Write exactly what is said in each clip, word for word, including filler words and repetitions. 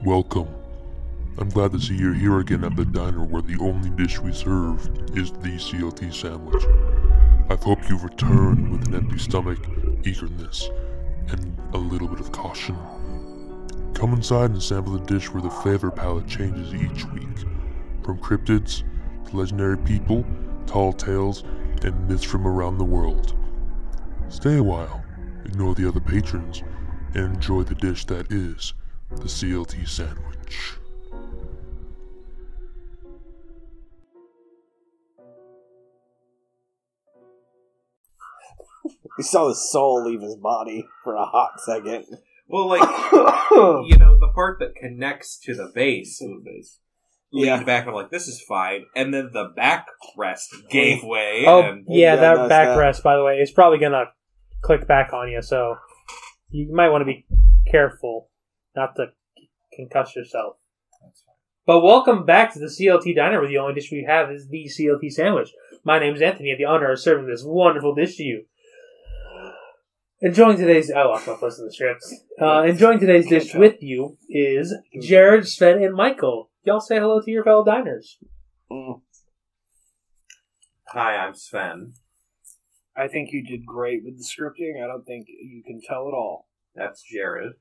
Welcome. I'm glad to see you're here again at the diner where the only dish we serve is the C L T sandwich. I hope you've returned with an empty stomach, eagerness, and a little bit of caution. Come inside and sample the dish where the flavor palette changes each week, from cryptids to legendary people, tall tales, and myths from around the world. Stay a while, ignore the other patrons, and enjoy the dish that is the C L T sandwich. We saw the soul leave his body for a hot second. Well, like, you know, the part that connects to the base, Yeah. leaned back and I'm like, this is fine. And then the backrest gave way. Oh, and yeah, Yeah, that that's that. backrest, by the way, is probably going to click back on you, so you might want to be careful not to concuss yourself. But welcome back to the C L T Diner, where the only dish we have is the C L T sandwich. My name is Anthony. I have the honor of serving this wonderful dish to you. Enjoying today's... I lost my place in the scripts. Uh, enjoying today's dish with you is Jared, Sven, and Michael. Y'all say hello to your fellow diners. Mm. Hi, I'm Sven. I think you did great with the scripting. I don't think you can tell at all. That's Jared.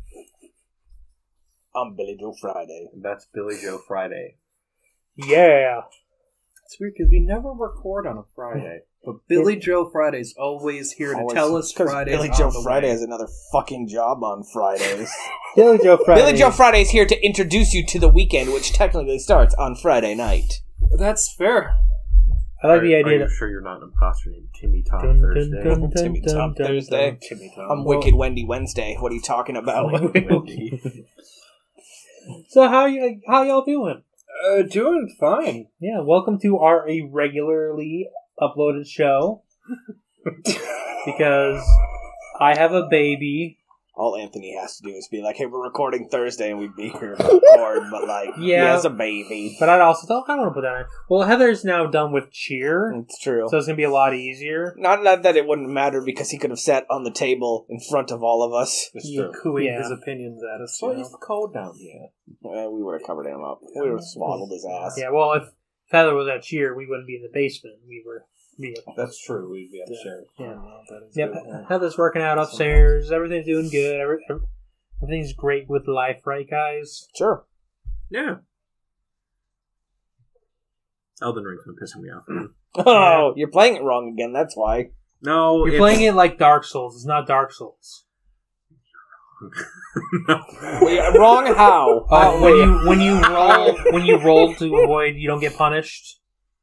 I'm Billy Joe Friday. And that's Billy Joe Friday. Yeah. It's weird because we never record on a Friday. But Billy Joe Friday's always here to Always- tell us 'cause Friday's Billy on Joe the Friday way. has another fucking job on Fridays. Billy Joe Friday. Billy Joe Friday is here to introduce you to the weekend, which technically starts on Friday night. That's fair. I like are, the Are idea you that... sure you're not an imposter named Timmy Tom Dun, dun, Thursday? dun, dun, Timmy dun, Tom dun, Thursday. dun. Timmy Tom. I'm Well- Wicked Wendy Wednesday. What are you talking about? So how you how y'all doing? Uh, doing fine. Yeah, welcome to our irregularly uploaded show. Because I have a baby. All Anthony has to do is be like, hey, we're recording Thursday, and we'd be here to record, but like, Yeah. he has a baby. But I'd also tell I don't want to put that in. Well, Heather's now done with cheer, It's true. so it's gonna be a lot easier. Not, not that it wouldn't matter, because he could have sat on the table in front of all of us. It's You true. Cooing Yeah. his opinions at us. So You he's know? cold down here. Uh, we would have covered him up. We would have swaddled his ass. Yeah, well, if Heather was at cheer, we wouldn't be in the basement. We were. We, That's true. We'd be upstairs. yeah. Oh, that is Yep. good. Heather's working out upstairs. Everything's doing good. Every, every- everything's great with life, right, guys? Sure. Yeah. Elden Ring's been pissing me off. Oh, you're playing it wrong again, that's why. No, You're it's- playing it like Dark Souls. It's not Dark Souls. no. Wait, wrong how? Uh, How- when you when you roll when you roll to avoid, you don't get punished.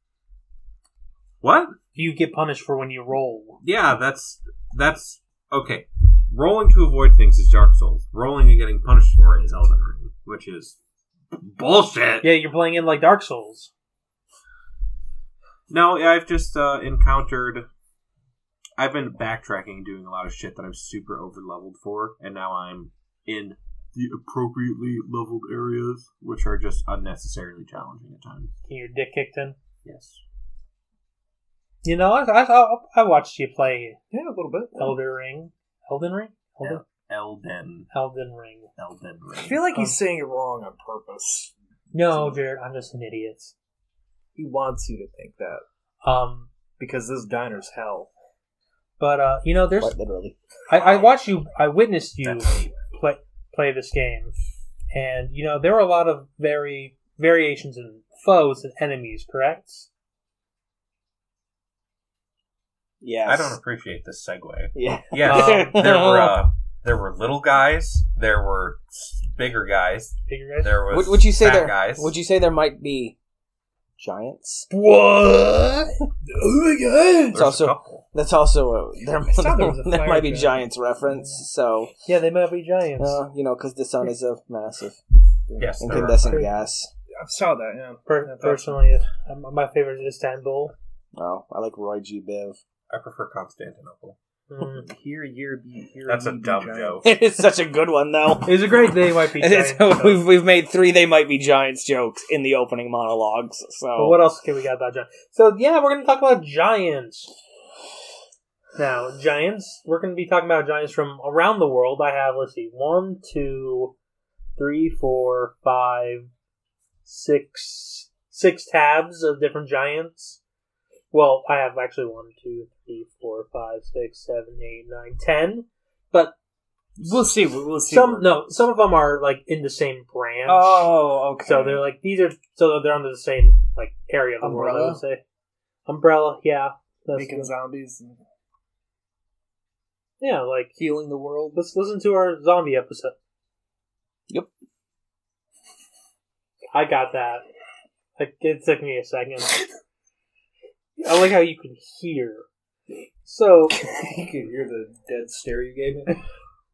What? You get punished for when you roll. Yeah, that's that's okay. Rolling to avoid things is Dark Souls. Rolling and getting punished for it is Elden Ring, which is bullshit. Yeah, you're playing it like Dark Souls. No, I've just uh, encountered. I've been backtracking, doing a lot of shit that I'm super over leveled for, and now I'm in the appropriately leveled areas, which are just unnecessarily challenging at times. Get your dick kicked in. Yes. You know, I I, I watched you play Yeah, a little bit. Elden Ring. Elden Ring. Elden, Elden. Elden Ring. Elden Ring. I feel like he's Um, saying it wrong on purpose. No, Jared, I'm just an idiot. He wants you to think that. Um, Because this diner's hell. but uh, you know, there's Quite literally. I, I watched you. I witnessed you That's deep. play play this game, and you know there were a lot of very variations in foes and enemies. Correct? Yes. I don't appreciate this segue. Yeah. Yeah, Um, there were uh, there were little guys, there were bigger guys, Figure guys. there was Would, would you say fat there? guys. Would you say there might be giants? What? Oh my god! There's It's also- a couple. That's also a there. thought there was a there fire might be giant. giants reference. So Yeah, they might be giants. uh, you know, because the sun is a massive Yes, there were. incandescent gas. I saw that, yeah. Per- That's personally, um, my favorite is Istanbul. Oh, I like Roy G. Biv. I prefer Constantinople. Mm. Here, year, be here. That's a ye be dumb giant. joke. It is such a good one, though. It's a great they might be It's- giants. we've we've made three they might be giants jokes in the opening monologues. So But what else can we got about giants? So yeah, we're gonna talk about giants. Now, giants. We're gonna be talking about giants from around the world. I have let's see, one, two, three, four, five, six, six tabs of different giants. Well, I have actually one, two, three, four, five, six, seven, eight, nine, ten. But We'll see. We'll see. some no, some of them are like in the same branch. Oh, okay. So they're like these are so they're under the same like area of the world. I Umbrella? would say Umbrella. Yeah, that's making good. zombies and Yeah, like healing the world. let's listen to our zombie episode. Yep. I got that. Like, it took me a second. I like how you can hear. So You can hear the dead stare you gave me.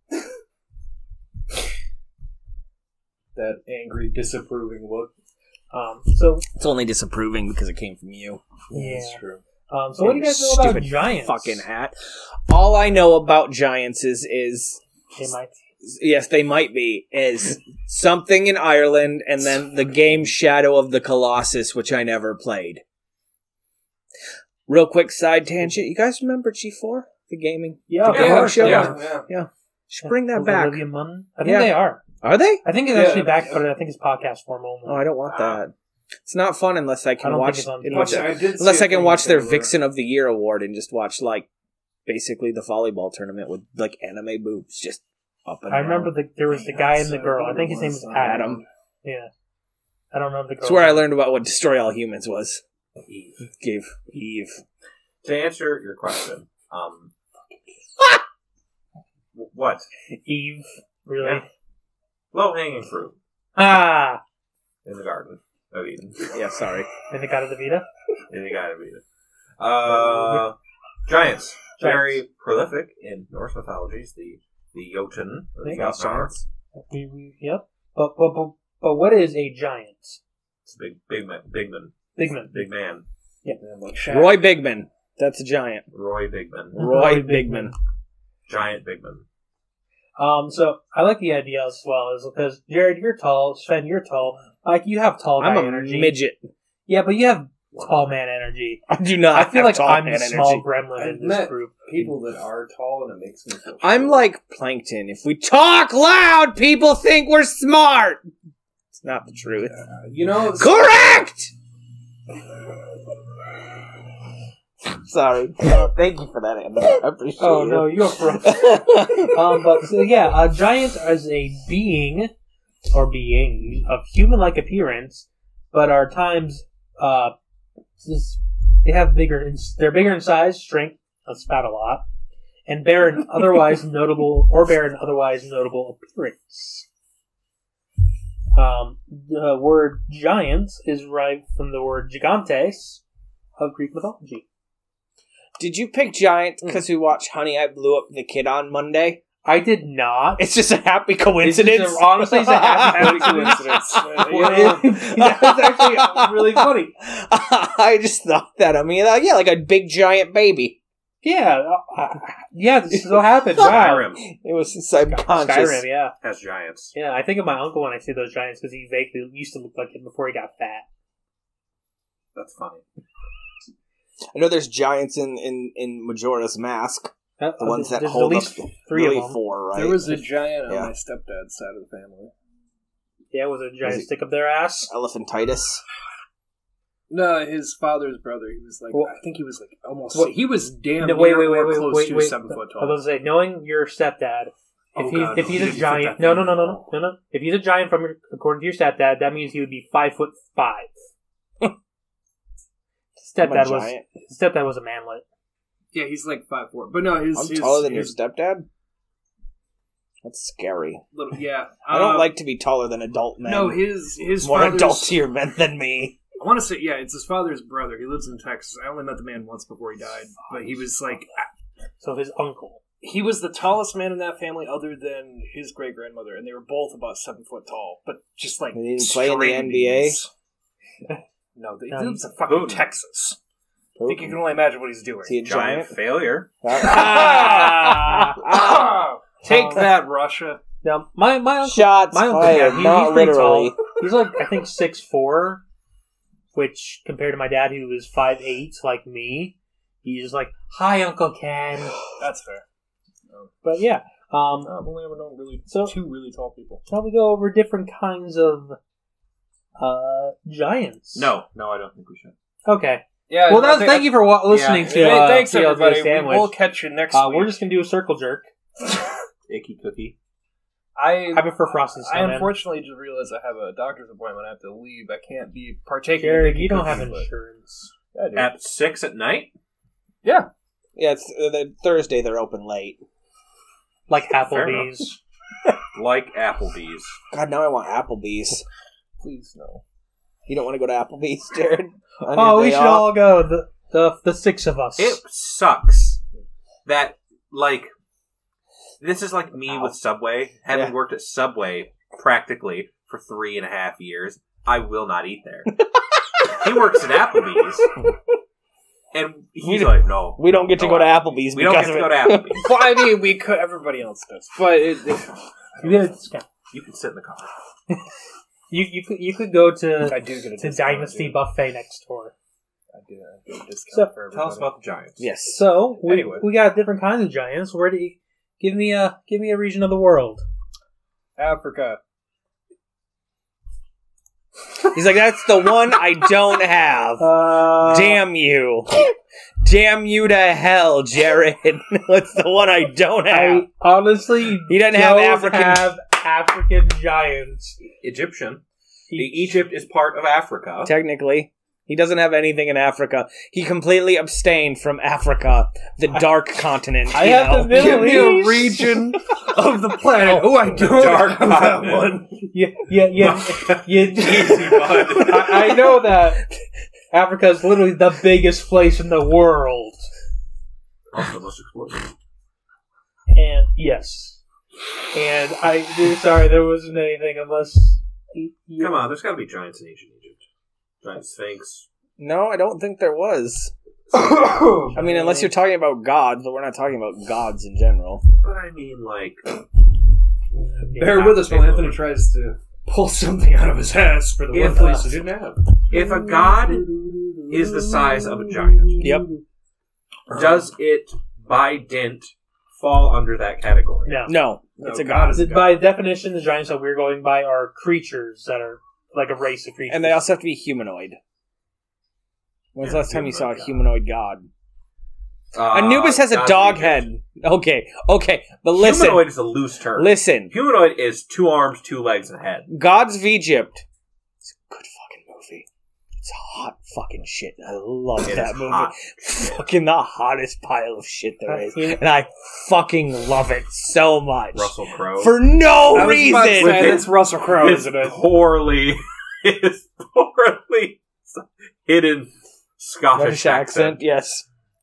That angry, disapproving look. um so It's only disapproving because it came from you. yeah. That's true. Um so what do you guys know about Stupid giants? Fucking hat. All I know about giants is is They might yes, they might be is something in Ireland, and then the game Shadow of the Colossus, which I never played. Real quick side tangent. You guys remember G four, the gaming? Yeah, the of gaming course, show? yeah. yeah. Should bring that With back. Olivia Munn? I think Yeah. they are. Are they? I think it's Yeah. actually back, but I think it's podcast form only. Oh, I don't want that. It's not fun unless I I can don't watch think it's on in Watch which- it. I did see unless a I can thing watch their they were- Vixen of the Year award and just watch like basically the volleyball tournament with like anime boobs just up and I down. remember the, there was the guy and the girl. I think his name was Adam. Adam. Yeah. I don't remember the girl. That's where I learned about what Destroy All Humans was. Eve. Gave Eve. To answer your question, um, w- what Eve. Really? Yeah. low hanging fruit Ah! in the garden of Eden? Yeah, sorry. And the God of the Vita? And you gotta read it. Uh, giants, very prolific in Norse mythologies. The the Jotun, or the Yeah. Jotnar. We, we, yep. But, but, but, but what is a giant? It's a big, big man, big man, Big man. big man. Like Shaq. Roy Bigman. That's a giant. Roy Bigman, Roy Roy Bigman. giant Bigman. Um, so I like the idea as well, is because Jared, you're tall, Sven, you're tall. Like you have tall guy I'm a energy. midget. Yeah, but you have tall man energy. I do not. I feel have like tall I'm man the energy. small gremlin I've in this met group. people that are tall, and it makes me feel. I'm shit. like Plankton. If we talk loud, people think we're smart. It's not the truth. Uh, you know, Correct! Sorry. Thank you for that, Anthony. I appreciate Oh it. no, you're from. um, but so yeah, a giant is a being or beings of human-like appearance, but are times uh, just, they have bigger. In, they're bigger in size, strength. That's about a lot, and bear an otherwise notable or bear an otherwise notable appearance. Um, the word giant is derived from the word gigantes of Greek mythology. Did you pick Giant because we watched Honey, I Blew Up the Kid on Monday? I did not. It's just a happy coincidence. It's just a- honestly, it's a happy coincidence. That's actually really funny. I just thought that. I mean, uh, yeah, like a big giant baby. Yeah, uh, yeah, this so happened. Wow. Skyrim It was subconscious. Skyrim, yeah. has giants. Yeah, I think of my uncle when I see those giants because he vaguely used to look like him before he got fat. That's funny. I know there's giants in, in, in Majora's Mask. Uh, The ones that there's hold at least up three really of them. four, right? there was a giant on Yeah. my stepdad's side of the family. Yeah, was it a giant Was he- stick up their ass? Elephantitis. No, his father's brother. He was like, Well- I think he was like almost. What- he was damn No, near wait, wait, wait, or wait, close wait, to wait. seven foot I tall. was going to say, knowing your stepdad, if Oh, he's God, if no. he's He a didn't fit giant, that no, no, thing no, at no, no, all. no, no. If he's a giant from your, according to your stepdad, that means he would be five foot five. I'm a Stepdad was giant. stepdad was a manlet. Yeah, he's like five four. But no, his I'm his, taller than your his stepdad? That's scary. little yeah. I don't Uh, like to be taller than adult men. No, his his More father's, adultier men than me. I want to say yeah, it's his father's brother. He lives in Texas. I only met the man once before he died, but he was like So his uncle. he was the tallest man in that family, other than his great grandmother, and they were both about seven foot tall. But just like He didn't play in the N B A? straight No, they, No, he lives in fucking Putin. Texas. I think you can only imagine what he's doing. Is he a Giant giant? failure. Ah! Ah! Take Um, that, Russia. Now, my my uncle, Shots my uncle, fired, yeah, he, not he's pretty literally. tall. He's like I think six four, which compared to my dad, who was five eight, like me, he's like, "Hi, Uncle Ken." That's fair. But yeah, Um, I've only ever known really So- two really tall people. shall we go over different kinds of uh, giants? No, no, I don't think we should. Okay. Yeah. Well, that's, thank you for wa- listening Yeah. to Hey, uh, thanks C L T everybody. Sandwich. We'll catch you next Uh, week. we're just gonna do a circle jerk. Icky cookie. I I prefer frosted I snowman. unfortunately just realized I have a doctor's appointment. I have to leave. I can't be partaking. in Jared, Icky you don't cookies, have but- insurance. Yeah, I do. At six at night? yeah. Yeah, it's uh, the Thursday. They're open late. Like Fair Applebee's. Like Applebee's. God, now I want Applebee's. Please no. You don't want to go to Applebee's, Jared? On Oh, your we day should off? all go. The the the six of us. It sucks that, like, this is like me Ow. with Subway. Having Yeah. worked at Subway practically for three and a half years, I will not eat there. He works at Applebee's. And he's We- like, no. We don't get to no, go to Applebee's We don't because get to of go it. to Applebee's. Well, I mean, we could. Everybody else does, but it, it, You get a discount. You can sit in the car. You you could you could go to I do get a to discount, Dynasty I do. Buffet next door. I do, I do a discount So- for everybody. Tell us about the Giants. Yes. So we Anyway. we got different kinds of giants. Where do you give me a give me a region of the world? Africa. He's like, that's the one I don't have. Uh, Damn you. Damn you to hell, Jared. That's the one I don't have. I honestly He doesn't have don't African- have African giants. Egyptian. Egypt is part of Africa. Technically. He doesn't have anything in Africa. He completely abstained from Africa, the dark continent. I you have know? the Middle Give me a East. region of the planet. Oh, I don't Dark have that continent. one. Yeah, yeah, yeah. yeah. Easy, bud. I, I know that Africa is literally the biggest place in the world. Also the most explosive. And yes, and I sorry there wasn't anything unless. you- Come on, there's got to be giants in ancient Egypt. Giant Sphinx. No, I don't think there was. I mean, unless you're talking about gods, but we're not talking about gods in general. But I mean, like... Bear with us while Anthony tries to pull something out of his ass for the one If, place uh, he didn't have. If a god is the size of a giant, Yep. does it, by dint, fall under that category? No. No, No, it's a God god. is a By definition, the giants that we're going by are creatures that are like a race of creatures. And they also have to be humanoid. When's the Yeah, last time you saw a humanoid humanoid god? Uh, Anubis has a gods dog of head. Egypt. Okay, okay, but listen, Humanoid is a loose term. listen. Humanoid is two arms, two legs, and a head. Gods of Egypt. It's a good fucking movie. It's hot fucking shit. I love It that is movie. hot. Fucking the hottest pile of shit there is. Yeah. And I fucking love it so much. Russell Crowe. For no I was about to reason. say, that's Russell Crowe, His isn't it? poorly, his poorly hidden Scottish British accent, accent. yes.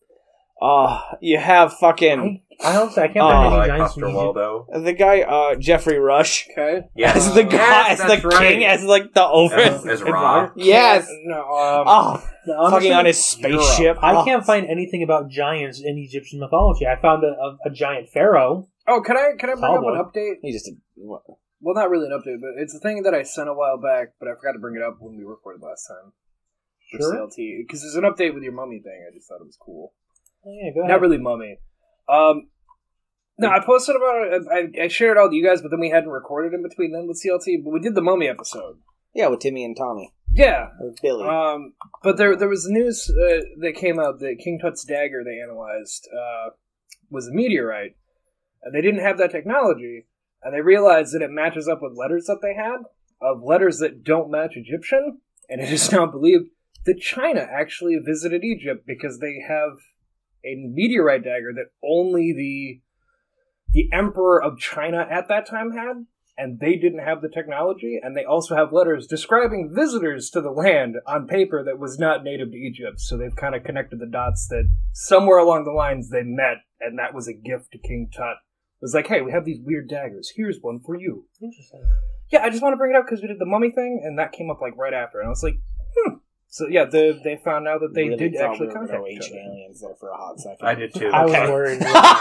Uh, you have fucking I honestly I can't Oh, find any Like giants in Buster Egypt. Waldo. the guy, uh, Jeffrey Rush. Okay. Yes. As the god, Yes, as that's the right. king, as like the over. As, as Ra. Yes. No, um, Oh, Honestly, fucking on his spaceship. I Oh. can't find anything about giants in Egyptian mythology. I found a, a, a giant pharaoh. oh, can I can I bring Tall up boy. an update? He just did. What? Well, not really an update, but it's a thing that I sent a while back, but I forgot to bring it up when we recorded last time. For Sure. C L T, because there's an update with your mummy thing. I just thought it was cool. Oh, yeah, go ahead. Not really mummy. Um, no, I posted about it. I, I shared it all with you guys, but then we hadn't recorded in between then with C L T. But we did the mummy episode. Yeah, with Timmy and Tommy. Yeah. Or Billy. Um, but there there was news uh, that came out that King Tut's dagger they analyzed uh, was a meteorite, and they didn't have that technology, and they realized that it matches up with letters that they had of letters that don't match Egyptian, and it is now believed that China actually visited Egypt because they have a meteorite dagger that only the the emperor of China at that time had, and they didn't have the technology, and they also have letters describing visitors to the land on paper that was not native to Egypt, so they've kind of connected the dots that somewhere along the lines they met, and that was a gift to King Tut. It was like, hey, we have these weird daggers, here's one for you. Interesting. Yeah, I just want to bring it up because we did the mummy thing, and that came up like right after, and I was like, hmm. So yeah, the, they found out that they Really did thought actually we were contact gonna each ancient other. aliens there for a hot second. I did too. I was Okay. worried.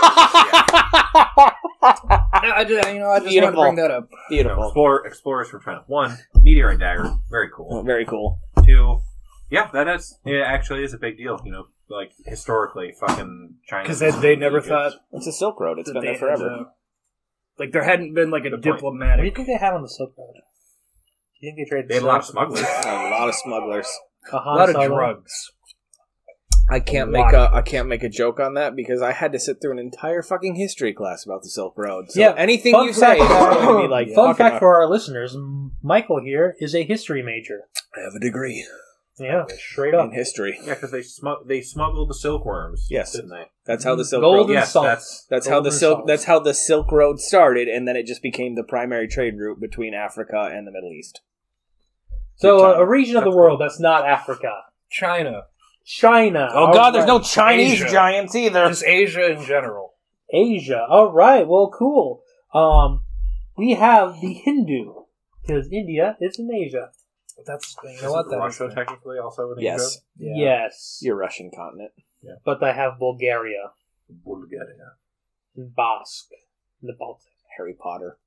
Yeah, I just, you know, I just Beautiful. wanted to bring that up. No, Beautiful. explore, explorers from China. One, meteorite dagger. Very Oh, cool. very cool. Two, yeah, that is, it actually is a big deal, you know, like, historically, fucking China. Because they, they never thought It's a Silk Road. It's that been they there forever. had, uh, Like there hadn't been like a Good point. What do you diplomatic. think they had on the Silk Road? Do you think they traded They had a lot of silk? smugglers. A lot of smugglers. A A Han lot of Solo? drugs. I can't A make lot a of I can't make a joke on that because I had to sit through an entire fucking history class about the Silk Road. So Yeah, anything fun you say, fact- is going to be like Fun fucking fact up. for our listeners: M- Michael here is a history major. I have a degree Yeah, straight up. in history. Yeah, because they smug- they smuggled the silkworms. Yes. didn't they? That's how the Silk Gold Road. and Yes, salt. that's- That's how the Gold and Silk. salt. That's how the Silk Road started, and then it just became the primary trade route between Africa and the Middle East. So, uh, China. a region of the That's world that's not Africa. China. China. Oh All God, there's no right. Chinese Asia. giants either. Just Asia in general. Asia. All right. Well, cool. Um, we have the Hindu because India is in Asia. That's you know Isn't what that Russia is. technically also in Yes, Yeah. Yes. your Russian continent. But I have Bulgaria Bulgaria. and Basque in the Baltic. Harry Potter.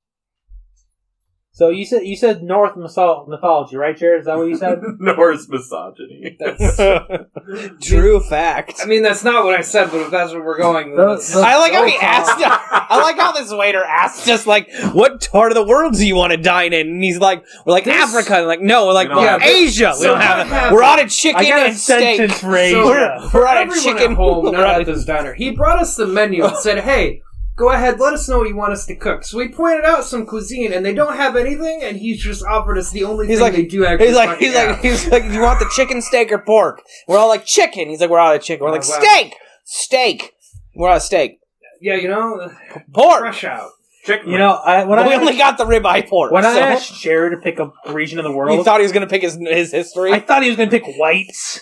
So you said you said North mythol- mythology, right, Jared? Is that what you said? Norse misogyny. That's, True fact. I mean, that's not what I said, but if that's where we're going, then Those- that's- I like how he Go asked. on. I like how this waiter asked us like, "What part of the world do you want to dine in?" And he's like, "We're like This- Africa." And like, no, we're like, We don't yeah, have- Asia. We So don't have what that. happened- We're out of chicken I got a and steak. sentence for Asia. We're, we're out of Everyone chicken. at home, We're not out at of- this diner. He brought us the menu and said, "Hey, go ahead, let us know what you want us to cook." So we pointed out some cuisine, and they don't have anything, and he's just offered us the only He's thing like, they do actually. he's like, fucking he's like, have. he's like, "Do you want the chicken, steak, or pork?" We're all like, "Chicken." He's like, "We're out of chicken." We're like, Oh, wow. "Steak, steak." We're out of steak. yeah, you know, Pork. fresh out. Chicken. You know, I, when But I we only got the ribeye pork. when I so- asked Jared to pick a region of the he world, thought he was going to pick his his history. I thought he was going to pick whites.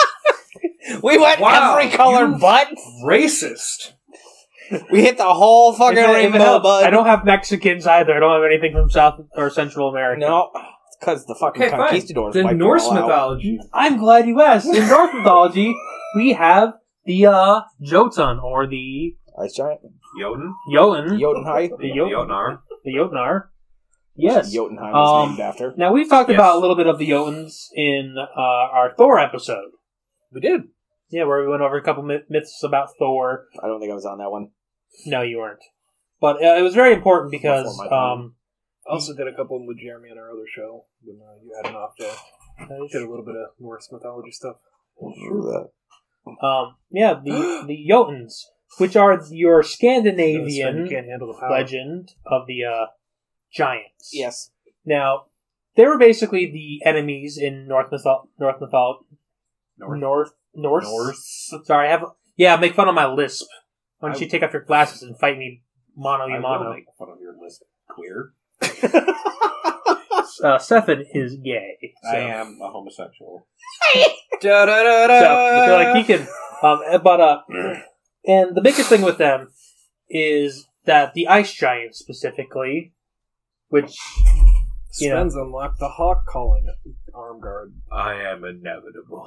we went Wow, every color you- but. Racist. We hit the whole fucking If it- if it rainbow, helps, bud. I don't have Mexicans either. I don't have anything from South or Central America. No, because the fucking Okay, fine. conquistadors The wiped them Norse all out. mythology. I'm glad you asked. In Norse mythology, we have the uh, Jotun or the Ice giant. Jotun. Jotun. Jotunheim. The The Jotun. Jotnar. The Jotnar. Yes. Jotunheim Um, is named after. Now we've talked Yes. about a little bit of the Jotuns in uh, our Thor episode. We did. Yeah, where we went over a couple myth- myths about Thor. I don't think I was on that one. No, you weren't. But uh, it was very important because Before my time. um, I also did a couple with Jeremy on our other show when uh, you had an off day. Did a little bit of Norse mythology stuff. um, yeah, the the Jotuns, which are your Sven, you Scandinavian can't handle the power. legend of the uh, giants. Yes. Now, they were basically the enemies in North mytho- North mythol- North. North Norse. Norse. Sorry, I have yeah. Make fun of my lisp. Why don't I- you take off your glasses and fight me mono I y will mono? make fun of your list. Queer. Uh, Stefan is gay. So. I am a homosexual. Da, da, da, da. So I feel like he can. Um, but uh, and the biggest thing with them is that the ice giant specifically, which you know, Sven's unlocked the hawk calling arm guard. I am inevitable.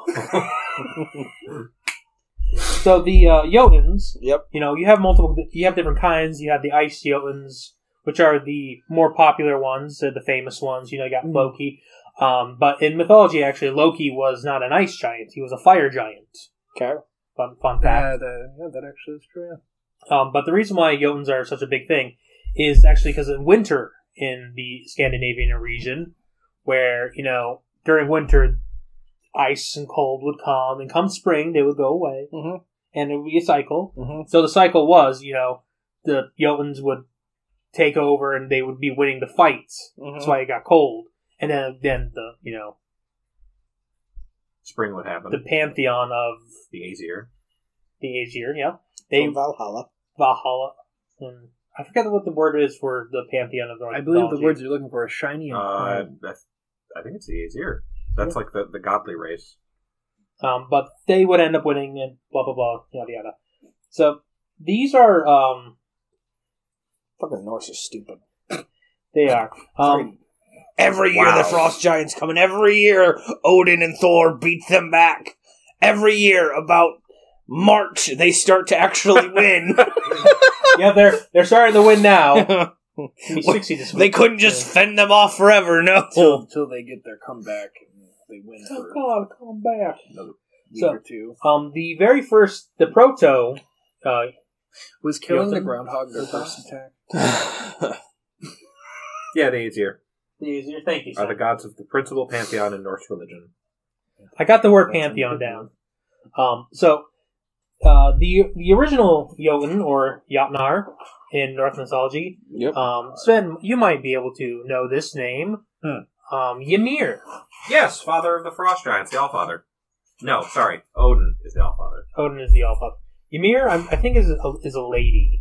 so the uh, Jotuns. Yep. You know, you have multiple. You have different kinds. You have the ice Jotuns, which are the more popular ones, uh, the famous ones. You know, you got Loki. Um, but in mythology, actually, Loki was not an ice giant; he was a fire giant. Okay. Fun, fun fact. That, uh, yeah, that actually is true. Yeah. Um, but the reason why Jotuns are such a big thing is actually because in winter in the Scandinavian region, where, you know, during winter, ice and cold would come, and come spring, they would go away, Mhm. and it would be a cycle. Mhm. So the cycle was, you know, the Jotuns would take over, and they would be winning the fights. Mhm. That's why it got cold. And then, then the, you know, Spring would happen. the pantheon of The Aesir. the Aesir, yeah. They, From Valhalla. Valhalla. And I forget what the word is for the pantheon of Norse I believe the mythology. words you're looking for are shiny and Uh, chrome. that's, I think it's the Aesir. That's like the, the godly race. Um, but they would end up winning and blah blah blah yada yada. So these are um Fucking Norse are stupid. they are um Every year Wow. the Frost Giants come, and every year Odin and Thor beat them back. Every year, about March, they start to actually win. yeah they're they're starting to win now. It'll be sixty this week. They couldn't just fend them off forever, no. Until, until they get their comeback and they win Oh for God, come back. another week So- or two. Um, the very first the proto uh Was killing the Jotun? groundhog their first attack? Yeah, the Aesir Easier. Thank you. are Sir. the gods of the principal pantheon in Norse religion. I got the word pantheon down. Um, so, uh, the the original Jotun, or Jotnar, in Norse mythology, Yep. um, Sven, you might be able to know this name. Hmm. Um, Ymir. Yes, father of the frost giants, the Allfather. No, sorry, Odin is the Allfather. Odin is the Allfather. Ymir, I'm, I think, is a, is a lady.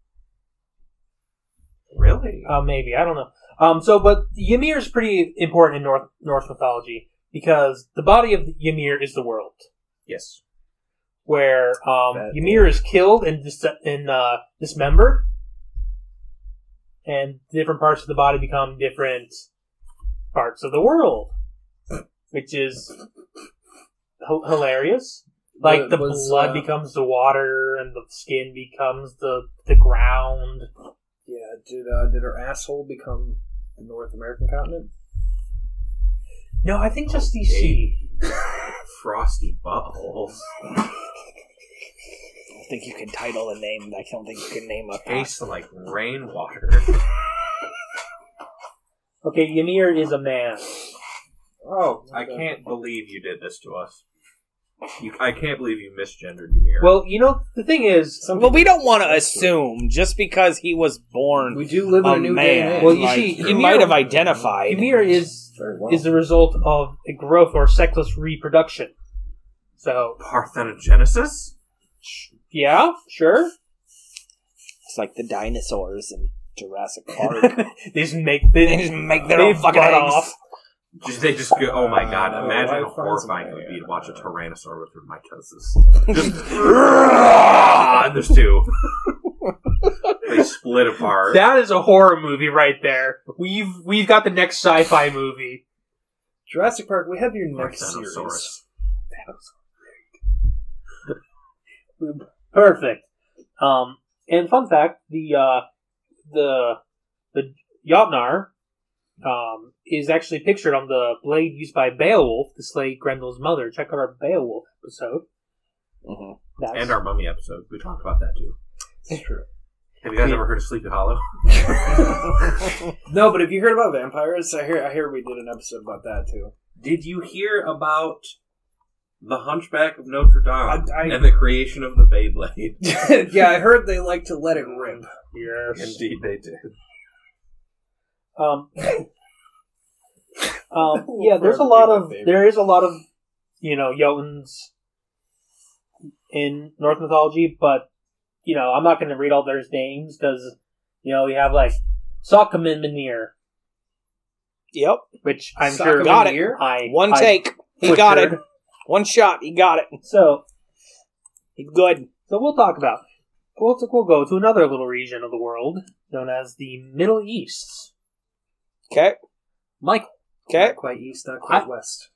Really? Uh, maybe, I don't know. Um, so, but Ymir is pretty important in North Norse mythology because the body of Ymir is the world, Yes. where um, That- Ymir is killed and dis- and uh, dismembered, and different parts of the body become different parts of the world, which is h- hilarious. Like But the was, blood uh, becomes the water, and the skin becomes the the ground. Yeah, did uh, did her asshole become the North American continent? No, I think just D C. Frosty buttholes. I think you can title a name. I don't think you can name a Tastes like rainwater. Okay, Ymir is a man. Oh, I can't believe you did this to us. You, I can't believe you misgendered Ymir. Well, you know, the thing is, Some Well, we people- don't want to assume just because he was born We do live in a a new day and man. age. Well, you like, see, he Ymir- might have identified. Ymir is Very well. is the result of a growth or sexless reproduction. So, Parthenogenesis? yeah, sure. It's like the dinosaurs in Jurassic Park. They just make they they, just make their they own fucking butt eggs. off. Just, they just go, oh my god, Uh, imagine I how find horrifying it some- would be to watch a Tyrannosaur with mitosis. Just, and there's two. They split apart. That is a horror movie right there. We've we've got the next sci-fi movie. Jurassic Park, we have your next Parthenosaurus. series. Perfect. Um, and fun fact: the uh, the the Jotnar um, is actually pictured on the blade used by Beowulf to slay Grendel's mother. Check out our Beowulf episode. Mhm. That's, And our Mummy episode. We talked about that too. It's true. Have you guys ever heard of Sleepy Hollow? No, but have you heard about vampires? I hear I hear we did an episode about that too. Did you hear about the Hunchback of Notre Dame I- I- and the creation of the Beyblade? Yeah, I heard they like to let it rip. yes. Indeed, they did. Um, um, yeah, there's a lot of there is a lot of you know Jotuns in Norse mythology, but you know I'm not going to read all their names because you know we have like Sakaminir, Yep. which I'm sure Got it. I One I take. He got it. butchered. One shot. He got it. So He's good. so we'll talk about we'll we'll go to another little region of the world known as the Middle East. Okay. Michael, Okay. Not quite east, not quite I- west.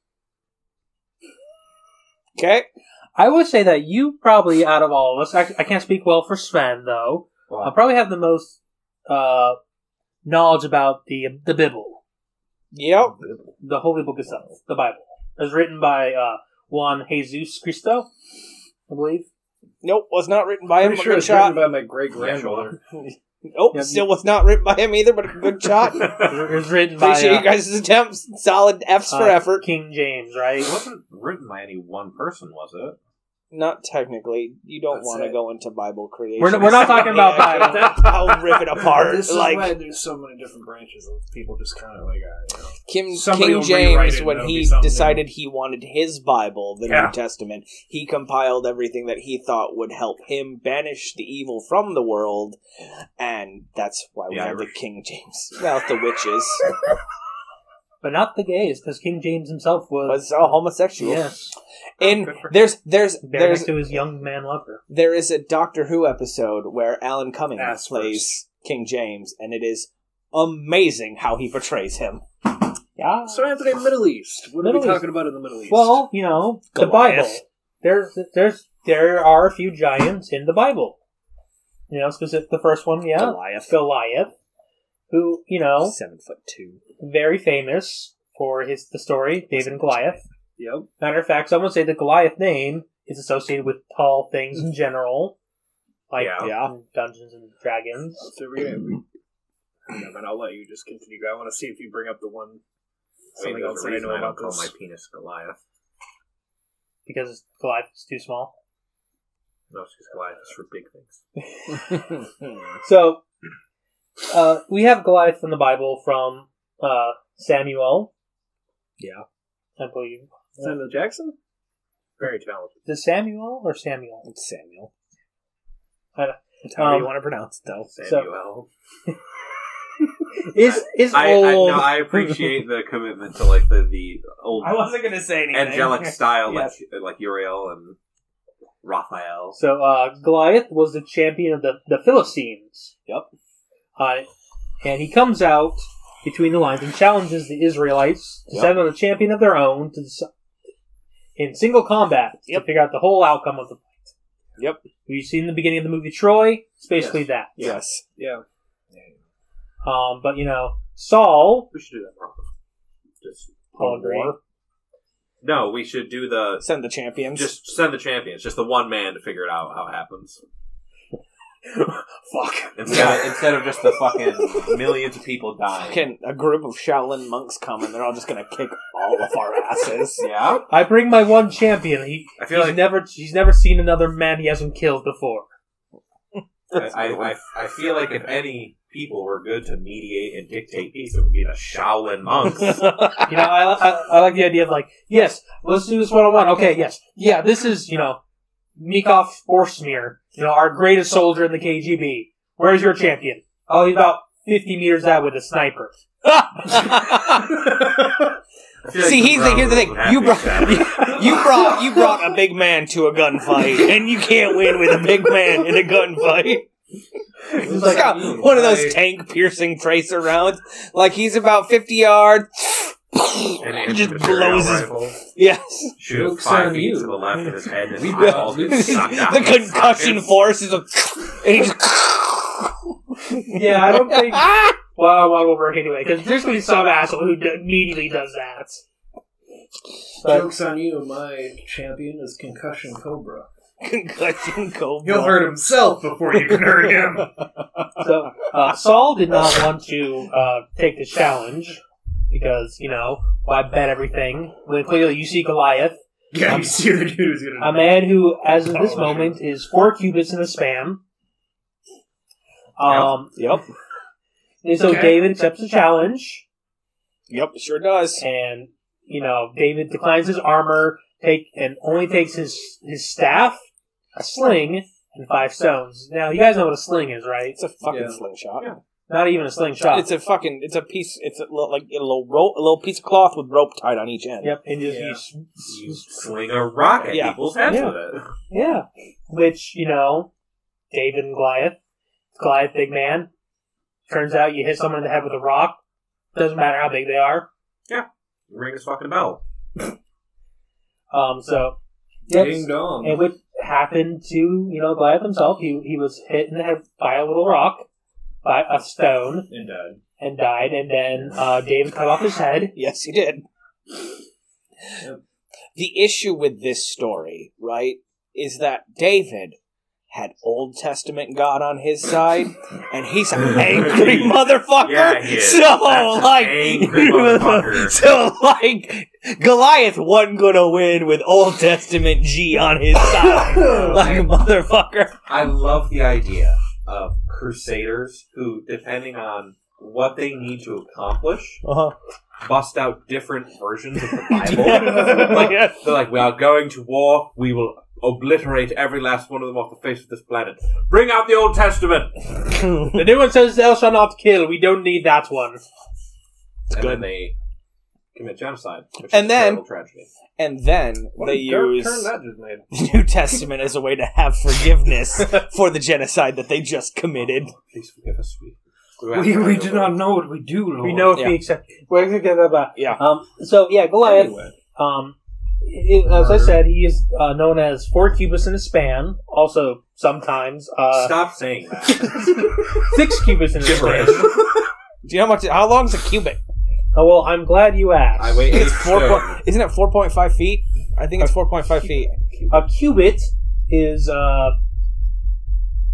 Okay. I would say that you probably, out of all of us, I, I can't speak well for Sven, though, Wow. I probably have the most uh, knowledge about the the Bible, Yep. the Holy Book itself, the Bible. It was written by uh, one Jesus Cristo, I believe. Nope. Was not written by him. Pretty A sure good it's shot. written by my great grandmother. Nope. Yeah, Still was not written by him either, but a good shot. It was written by Appreciate uh, you guys' attempts. Solid F's for uh, effort. King James, right? It wasn't written by any one person, was it? Not technically. You don't That's want to it. go into Bible creation. We're not- we're not talking about Yeah, Bible. I'll rip it apart. This is like why there's so many different branches of people just kind of like, uh, you know. Kim, Somebody King will rewrite James, it and when it'll he be something decided he wanted his Bible, the Yeah. New Testament, he compiled everything that he thought would help him banish the evil from the world, and that's why we The have the Irish. King James. Well, the witches But not the gays, because King James himself was. was a homosexual. Yes. And Good for him. there's there's There there's next to his young man lover. there is a Doctor Who episode where Alan Cumming Ass plays King James, and it is amazing how he portrays him. Yeah. So, Anthony, Middle East. What Middle are we East. talking about in the Middle East? Well, you know, the Goliath. Bible. There's there's there are a few giants in the Bible. You know, specific the first one, yeah, Goliath, Goliath, who you know, seven foot two. very famous for his the story David and Goliath. Yep. Matter of fact, some would say the Goliath name is associated with tall things in general. like Yeah. Yeah. in Dungeons and Dragons. So we're gonna. Yeah, man, I'll let you just continue. I want to see if you bring up the one. Something Wait, else there's a that I reason know I don't about call this. my penis Goliath. Because Goliath is too small. No, it's because Goliath is for big things. So, uh, we have Goliath in the Bible from uh, Samuel. Yeah. I believe. Samuel Jackson. Very talented. Is it Samuel or Samuel? It's Samuel. I don't- That's how you Um, want to pronounce it, though. Samuel. Is is I, I, old? no, I appreciate the commitment to like the, the old I wasn't gonna say anything. angelic style, Yes. like like Uriel and Raphael. So uh, Goliath was the champion of the, the Philistines. Yep. Uh, and he comes out between the lines and challenges the Israelites to Yep. set on a champion of their own to dec- in single combat Yep. to figure out the whole outcome of the fight. Yep. We've seen the beginning of the movie Troy. It's basically that. Yes. Yeah. Um, but you know, Saul. We should do that properly. Just I'll agree. war. No, we should do the Send the champions. just send the champions, just the one man to figure it out how it happens. Fuck. Instead of, instead of just the fucking millions of people dying. Fucking a group of Shaolin monks come and they're all just gonna kick all of our asses. Yeah, I bring my one champion. He I feel he's like never he's never seen another man he hasn't killed before. I, I, I, I feel like if any people were good to mediate and dictate peace, it would be the Shaolin monks. You know, I, I I like the idea of like, yes, let's do this one on one. Okay, yes, yeah, this is you know, Mikov Borsmir, you know, our greatest soldier in the K G B. Where's your champion? Oh, he's about fifty meters out with a sniper. See, he's the, here's the thing. You brought you brought you brought a big man to a gunfight, and you can't win with a big man in a gunfight. He's like- got one of those tank piercing tracer rounds. Like he's about fifty yards. And He just infantry blows his rifle. yes. Shoot him Joke's five on feet you. to the left of his head, and his We- eyeballs we- get sucked out. The of his concussion sockets. force is a and he just Yeah, I don't think. Well, I won't go over it anyway because there's gonna be some asshole who d- immediately does that. But Joke's on you. My champion is Concussion Cobra. concussion cobra. He'll hurt himself before you can hurt him. so uh, Saul did not want to uh, take this challenge because you know why bet everything when clearly you see Goliath. Yeah, you see the dude who's gonna. A man who, as of this Oh, moment, is four cubits in a span. Um, Yep. and so Okay. David accepts the challenge, Yep. Sure does. and you know David declines his armor, take and only takes his his staff, a sling, and five stones. Now you guys know what a sling is, right? It's a fucking Yeah. slingshot. Yeah. Not even a slingshot. It's a fucking. It's a piece. It's a little, like a little rope, a little piece of cloth with rope tied on each end. Yep, and just Yeah. you s- You s- sling a rock at Yeah. people's heads Yeah. with it. yeah, which you know, David and Goliath, Goliath big man. Turns out you hit someone in the head with a rock. Doesn't matter how big they are. Ring his fucking bell. Um, so yep. Ding dong. And what happened to you know Goliath himself? He he was hit in the head by a little rock, by a stone, And died. and died. And then uh, David cut off his head. Yes, he did. Yep. The issue with this story, right, is that David had Old Testament God on his side, and he's an angry motherfucker. Yeah, he is. So, That's an like, angry motherfucker. so like, Goliath wasn't gonna win with Old Testament G on his side, like a motherfucker. I love the idea of crusaders who, depending on what they need to accomplish, Uh-huh. bust out different versions of the Bible. Like, they're like, we are going to war, we will obliterate every last one of them off the face of this planet. Bring out the Old Testament! The new one says, "Thou shalt not kill." We don't need that one. and good. then they commit genocide. Which And is a then- terrible tragedy. And then What they a dark use turn that just made. the New Testament as a way to have forgiveness for the genocide that they just committed. Please forgive us. We, We, we do not know what we do, Lord. We know if Yeah. we accept. We're gonna get that. Yeah. Um. So yeah, Goliath. Anyway. Um. it- as I said, he is uh, known as four cubits in a span. Also, sometimes uh, Stop saying that. six cubits in a Gibberish. span. Do you know how much? How long is a cubit? Oh well, I'm glad you asked. I wait. It's eight four. stone. Point, isn't it four point five feet? I think it's four point five feet. A cubit is uh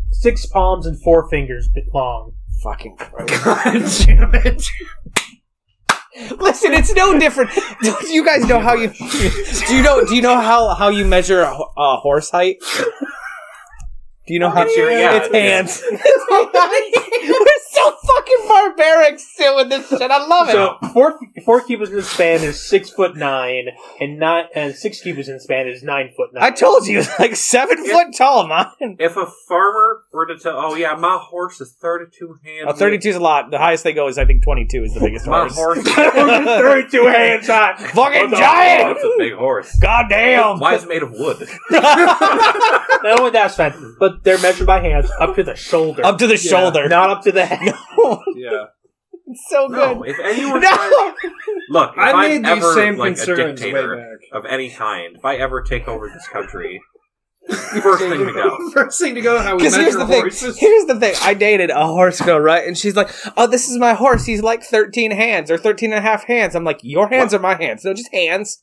six palms and four fingers long. Fucking God damn it. Listen, it's no different. Do you guys know how you do you know do you know how, how you measure a, a horse height? Do you know how Sure, yeah, it's yeah. hands? We're so fucking barbaric still with this shit. I love it. So four four cubits in span is six foot nine, and nine and six cubits in span is nine foot nine. I told you, it's like seven Yeah. foot tall, man. If a farmer were to tell, oh yeah, my horse is thirty-two hands. Oh, thirty-two is a lot. The highest they go is, I think, twenty-two is the biggest My horse. horse. thirty-two hands high. Fucking Oh, giant! that's a big horse. God damn! Why is it made of wood? Not only that's fine, but they're measured by hands up to the shoulder. Up to the shoulder. Not up to the head. Yeah. It's so good. No, if anyone No! tries, look, if I I'm made these ever same like a concerns way dictator back. of any kind, if I ever take over this country, first thing to go. First thing to go, how we Because here's measure the thing. horses. Here's the thing. I dated a horse girl, right? And she's like, "Oh, this is my horse. He's like thirteen hands or thirteen and a half hands." I'm like, "Your hands are my hands. No, just hands."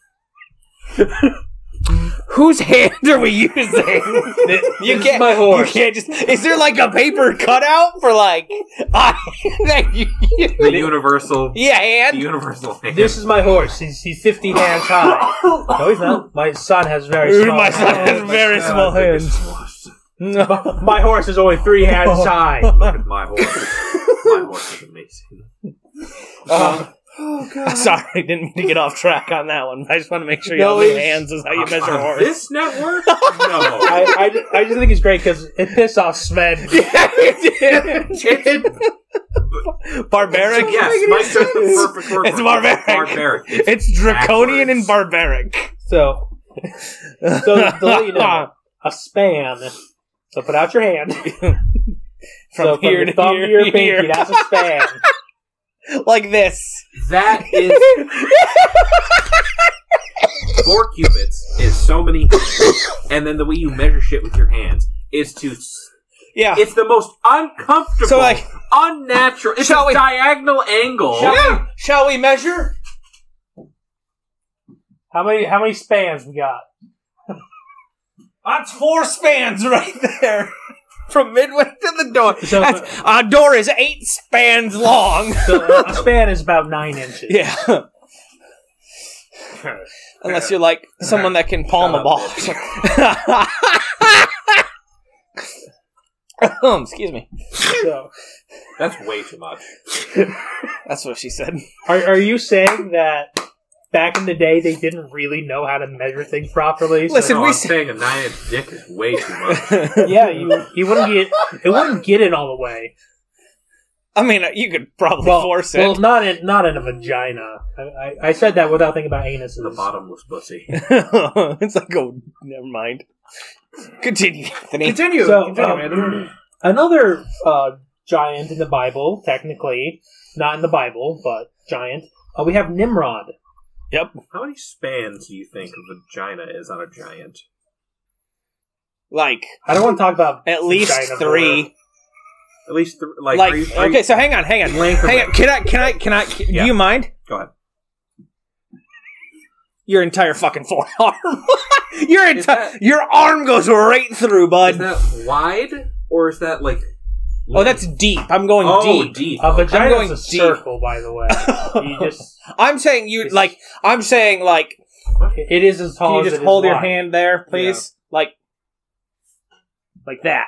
Whose hand are we using? You This is can't. my horse. You can't just. Is there like a paper cutout for like? I, that you, The universal, yeah, the hand. universal hand. This is my horse. He's, he's fifty hands high. No, he's not. My son has very small My son hands. has very God, small biggest hands. horse. No. My horse is only three hands high. Look at my horse. My horse is amazing. Uh, Sorry, didn't mean to get off track on that one. I just want to make sure you No, know it's- hands is how you measure On horse. This network? No. I, I, ju- I just think it's great because it pissed off Sven. Barbaric? Yes, Mike says the perfect word. It's for it. barbaric. Barbaric. It's, It's draconian backwards. and barbaric. So, so to let you know, a span. So put out your hand. From so here from to your thumb here to your to pinky, here. that's a span. Like this. That is four cubits is so many hands, and then the way you measure shit with your hands is to. Yeah. It's the most uncomfortable, So, like- unnatural. It's Shall a we- diagonal angle. Shall, we, shall we measure? How many? How many spans we got? That's four spans right there. From midway to the door. So- That's, our door is eight spans long. So a span is about nine inches. Yeah. Unless you're like someone that can palm a ball. um, excuse me. So, That's way too much. That's what she said. are are you saying that back in the day they didn't really know how to measure things properly? So- Listen, No, we I'm s- saying a nine-inch dick is way too much. yeah, you you wouldn't get it wouldn't get it all the way. I mean, you could probably Well, force well, it. not in not in a vagina. I, I, I said that without thinking about anuses. The bottomless pussy. It's like, oh, never mind. Continue, Anthony. Continue. So, Continue, um, Anthony. Another uh, giant in the Bible, technically not in the Bible, but giant. Uh, we have Nimrod. How many spans do you think a vagina is on a giant? Like, I don't want to talk about at least vagina three. At least, th- like, Like, three, three- okay, so hang on, hang on. Length of Hang it. on. Can I, can I, can I, can, Yeah. do you mind? Go ahead. Your entire fucking forearm. your Is entire, that- your arm goes right through, bud. Is that wide, or is that, like... Oh, that's deep. I'm going oh, deep. deep. A vagina I'm going is a deep. circle, by the way. You just I'm saying you, like, I'm saying, like, it is as can tall you as just it is hold your wide. hand there, please? Like, like that.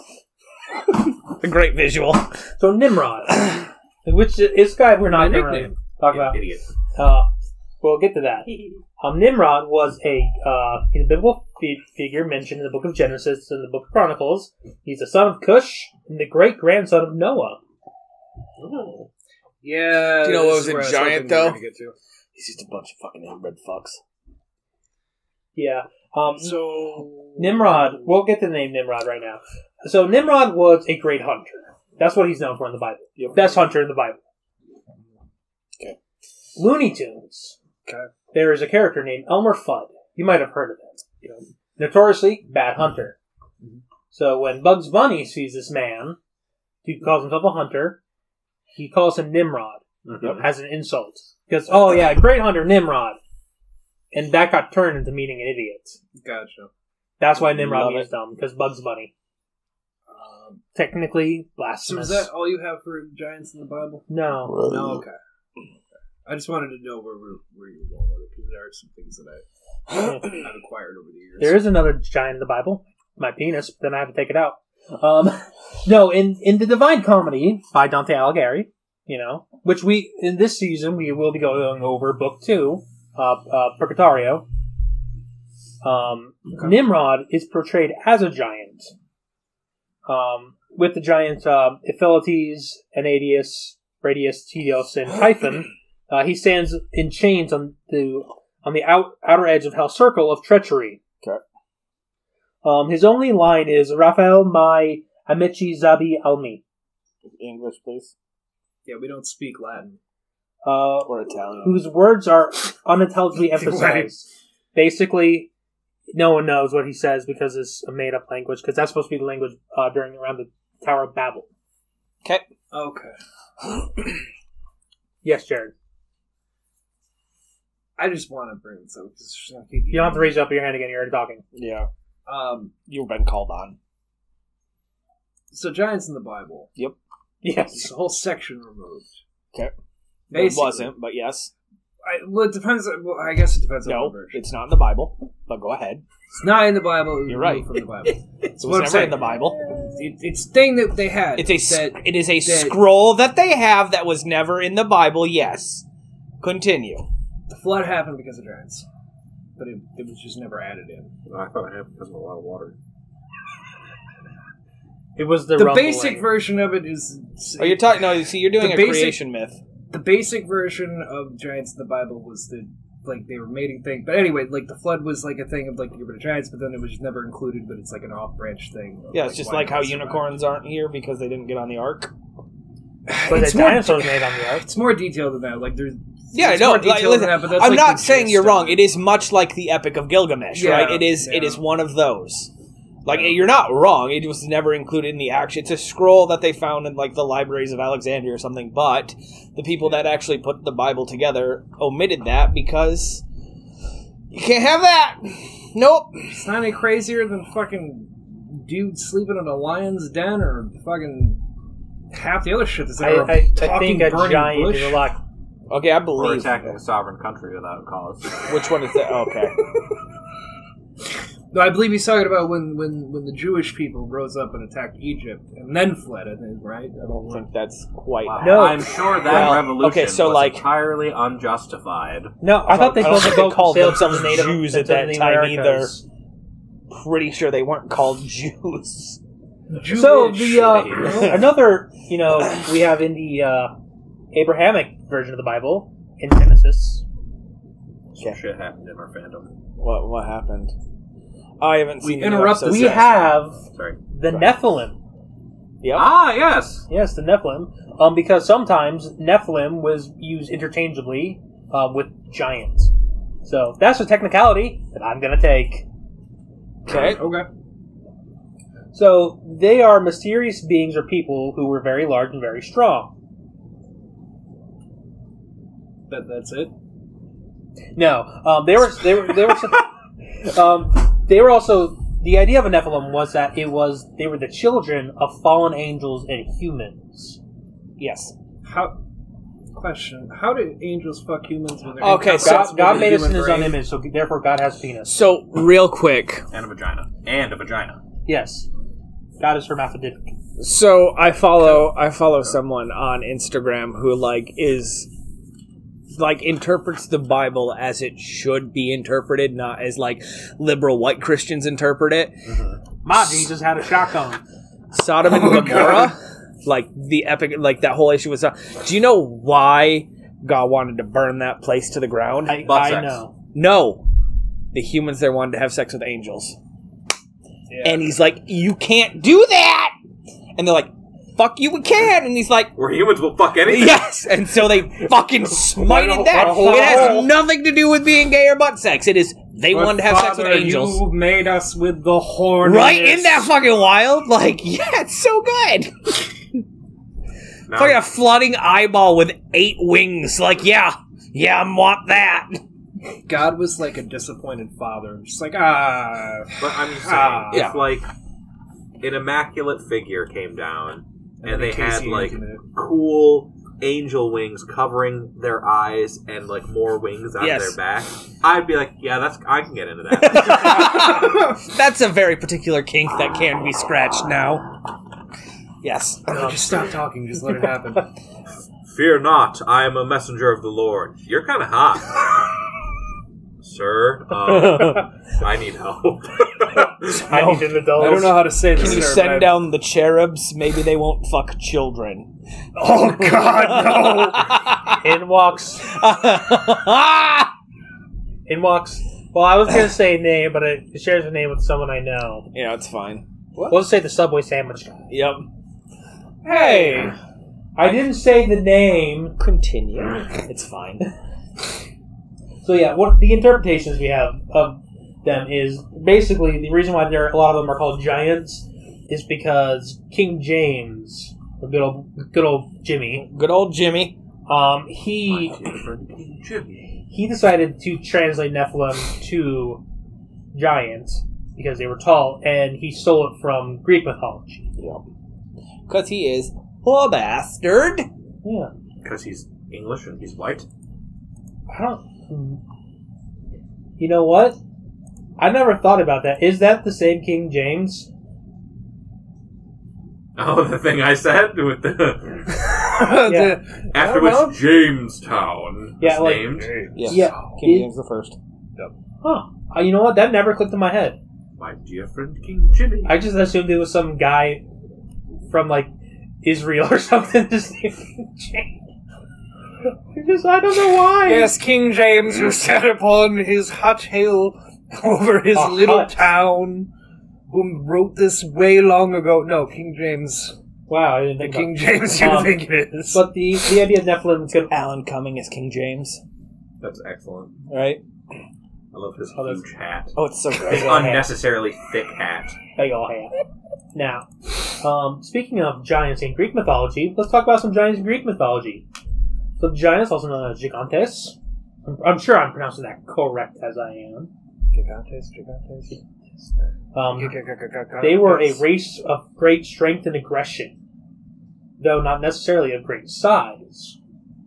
A great visual. So Nimrod, which is guy we're not My going to nickname. talk Yeah, about. idiot. Uh, we'll get to that. Um, Nimrod was a uh, he's a biblical fi- figure mentioned in the book of Genesis and the book of Chronicles. He's the son of Cush and the great grandson of Noah. Oh. Yeah. Do you know what this was is a where I was giant, hoping we were though? gonna get to. He's just a bunch of fucking inbred fucks. Yeah. Um, So Nimrod. We'll get to the name Nimrod right now. So Nimrod was a great hunter. That's what he's known for in the Bible. Best hunter in the Bible. Okay. Looney Tunes. Okay. There is a character named Elmer Fudd. You might have heard of him. Notoriously bad hunter. So when Bugs Bunny sees this man, he calls himself a hunter. He calls him Nimrod Mhm. as an insult. Because, oh yeah, great hunter, Nimrod. And that got turned into meaning an idiot. Gotcha. That's why Nimrod Love means it. dumb, because Bugs Bunny. Um, Technically so blasphemous. is that all you have for giants in the Bible? No. No, okay. I just wanted to know where where, where you were going with it because there are some things that I I've acquired over the years. There is another giant in the Bible, my penis, but then I have to take it out. Um, no, in, in the Divine Comedy by Dante Alighieri, you know, which we, in this season, we will be going over book two, uh, uh, Purgatorio. Um, Okay. Nimrod is portrayed as a giant. Um, with the giants, uh, Ephialtes, Enadius, Radius, Tedios, and Typhon. Uh, he stands in chains on the on the out, outer edge of Hell's circle of treachery. Okay. Um, his only line is Raphael mai amici zabi almi. English, please. Yeah, we don't speak Latin. Uh, Or Italian. whose words are unintelligibly emphasized. Basically, no one knows what he says because it's a made-up language, because that's supposed to be the language uh, during around the Tower of Babel. Okay. Okay. Yes, Jared. I just want to bring this up. 'Cause it's just gonna keep You don't have to raise up your hand again. You're already talking. Yeah. Um, You've been called on. so giants in the Bible. Yep. Yes. There's a whole section removed. Okay. Basically, It wasn't, but yes. I, well, it depends. Well, I guess it depends on No, the version. it's not in the Bible, but go ahead. It's not in the Bible. It was You're removed right. from the Bible. It's what I'm never saying. in the Bible. It, it's thing that they had. It's a that, it is a that- scroll that they have that was never in the Bible. Yes. Continue. the flood happened because of giants, but it, it was just never added in. I thought it happened because of a lot of water. It was the, The rumbling. basic version of it is. Oh, you're talking. No, see, you're doing The a basic- creation myth. The basic version of giants in the Bible was the like they were mating thing. But anyway, like the flood was like a thing of like get rid of giants, but then it was just never included. But it's like an off branch thing. of, Yeah, it's just why like how not survive. unicorns aren't here because they didn't get on the ark. But It's the more- dinosaurs made on the ark. It's more detailed than that. Like there's Yeah, it's I know. more Like, detailed listen, than that, but that's I'm like not the saying gist you're of wrong. it. It is much like the Epic of Gilgamesh, Yeah, right? It is. It yeah. is one of those. Like you're not wrong. It was never included in the action. It's a scroll that they found in like the libraries of Alexandria or something. But the people that actually put the Bible together omitted that because you can't have that. Nope. It's not any crazier than fucking dudes sleeping in a lion's den or fucking half the other shit that's I, ever I, I talking think a burning giant bush. is a lot. Okay, I Or believe. attacking a sovereign country without cause. Which one is that? Okay. No, I believe he's talking about when, when, when the Jewish people rose up and attacked Egypt and then fled. I think, right? I don't think that's quite. Wow. No. I'm sure that Well, revolution okay, so, was like- entirely unjustified. No, I thought they I don't supposed think to they go called sail to themselves the native Jews at to that the time Americas. Pretty sure they weren't called Jews. Jewish. So the uh, Jewish. another, you know, we have in the uh, Abrahamic version of the Bible in Genesis. Some shit happened in our fandom. What what happened? I haven't We seen the interrupted- episodes We yet. have Sorry. the Nephilim. Yep. Ah, yes! Yes, the Nephilim. Um, because sometimes Nephilim was used interchangeably um, with giant. So that's a technicality that I'm going to take. Okay. Okay. So they are mysterious beings or people who were very large and very strong. That, that's it? No, um, they were they were they were um, they were also the idea of a Nephilim was that it was they were the children of fallen angels and humans. Yes. How... Question. How do angels fuck humans when they're Okay, so- incomprehensible God, God to made us in human His own brain? image, so therefore God has penis. So real quick. And a vagina. And a vagina. Yes, God is hermaphroditic. So I follow I follow someone on Instagram who like is like interprets the Bible as it should be interpreted, not as like liberal white Christians interpret it. My Jesus had a shotgun. Sodom and Gomorrah, like the epic, like that whole issue was. Sodom. Do you know why God wanted to burn that place to the ground? I, Butt I sex. know. No, the humans there wanted to have sex with angels, Yeah. and he's like, "You can't do that," and they're like, "Fuck you, we can," and he's like, Where humans will fuck anything. yes, and so they fucking smited that. Hold on, It hold has on. nothing to do with being gay or butt sex. It is they But wanted to have sex with Father, angels. You made us with the horniness. Right? Isn't that fucking wild? Like, yeah, it's so good. No. Fucking a flooding eyeball with eight wings. Like, yeah, yeah, I want that. God was like a disappointed father. Just like, ah. But I'm just saying, Ah. if Yeah. like, an immaculate figure came down, and, And they then had Casey like Anthony. cool angel wings covering their eyes and like more wings on Yes. their back. I'd be like, yeah, that's I can get into that. That's a very particular kink that can be scratched now. Yes. No, just stop talking. Just let it happen. Fear not, I am a messenger of the Lord. You're kind of hot, sir. Um, I need help. I need an adult. I don't know how to say this. Can you sir, send but- down the cherubs? Maybe they won't fuck children. Oh God, In walks. In walks. Well, I was gonna say name, but it shares a name with someone I know. Yeah, it's fine. We'll just say the Subway sandwich guy. Yep. no! Hey, I didn't say the name. Continue. It's fine. So yeah, what the interpretations we have of them is basically the reason why there a lot of them are called giants is because King James, or good old good old Jimmy, Good old Jimmy. um, he he decided to translate Nephilim to giants because they were tall, and he stole it from Greek mythology. Yep. Because he is a bastard. Yeah, Because he's English and he's white. I don't. You know what? I never thought about that. Is that the same King James? Oh, the thing I said with the The- after well, which Jamestown Yeah, is like- named. Yes. Yeah. King It- James the First. Huh. Uh, you know what? That never clicked in my head. My dear friend King Jimmy. I just assumed it was some guy from like Israel or something. Just named King James. I just I don't know why. Yes, King James who sat upon his hut hill over his A little hut. town, who wrote this way long ago. No, King James. Wow, I didn't The think King about James you Um, think it is. But the the idea of Nephilim could. Alan Cumming is King James. That's excellent. Right? I love his Oh, that's- huge hat. Oh, it's so His great. old hat. unnecessarily thick hat. Big ol' hat. Now, um, speaking of giants in Greek mythology, let's talk about some giants in Greek mythology. So the giants, also known as gigantes. I'm, I'm sure I'm pronouncing that correct as I am. Gigantes, gigantes. Um, Gigantes. they were a race of great strength and aggression, though not necessarily of great size.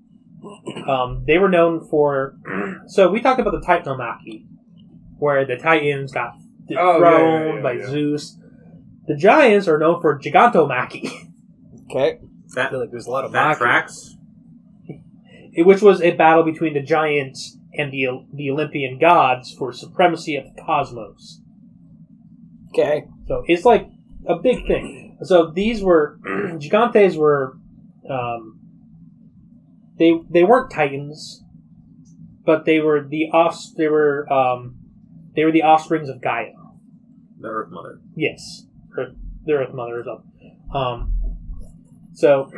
Um, they were known for. So we talked about the Titanomachy, where the Titans got Oh, yeah, dethroned yeah, yeah, by yeah. Zeus. The giants are known for Gigantomachy, Okay. I That feel like there's a lot of that Maki. tracks. which was a battle between the giants and the the Olympian gods for supremacy of the cosmos. Okay. So it's like a big thing. So these were Gigantes were um, they they weren't titans, but they were the off they were um, they were the offsprings of Gaia. The Earth Mother. Yes, Earth, the Earth Mother is up. Um, so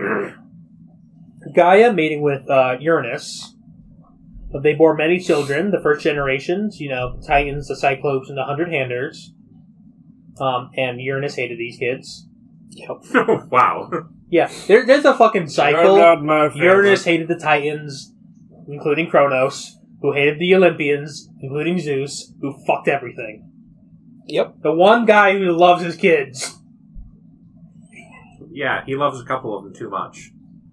Gaia mating with uh, Uranus. But they bore many children. The first generations, you know, the Titans, the Cyclopes, and the Hundred Handers. Um, and Uranus hated these kids. Wow. Yeah, there, there's a fucking cycle. You're not my favorite. Uranus hated the Titans, including Kronos, who hated the Olympians, including Zeus, who fucked everything. Yep. The one guy who loves his kids. Yeah, he loves a couple of them too much.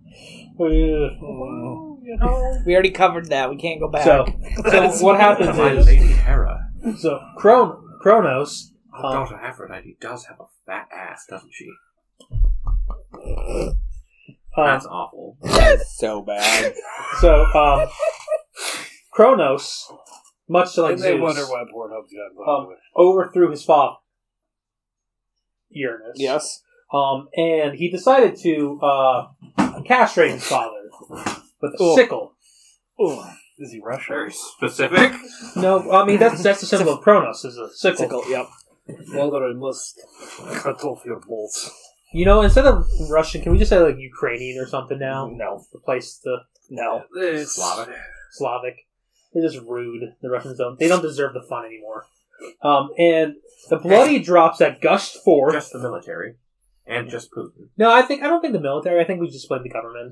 You know. We already covered that. We can't go back. So, so what happens My is, Lady Hera. so Chron- Kronos, Her um, daughter Aphrodite does have a fat ass, doesn't she? um, That's awful. That's so bad. so um, Kronos, much to like And they Zeus, wonder why Pornhub's got um, overthrew his father, Uranus. Yes. Um, and he decided to uh, castrate his father with a Cool. sickle. Is he Russian? Very specific. No, I mean that's that's the symbol of Kronos is a sickle. Sickle. Yep. Mother, I must cut off your balls. You know, instead of Russian, can we just say like Ukrainian or something now? No. Replace the No. It's Slavic. Slavic. They're just rude. The Russians don't. They don't deserve the fun anymore. Um, and the bloody drops that gushed forth. Just the military. And just Putin. No, I think I don't think the military. I think we just blame the government.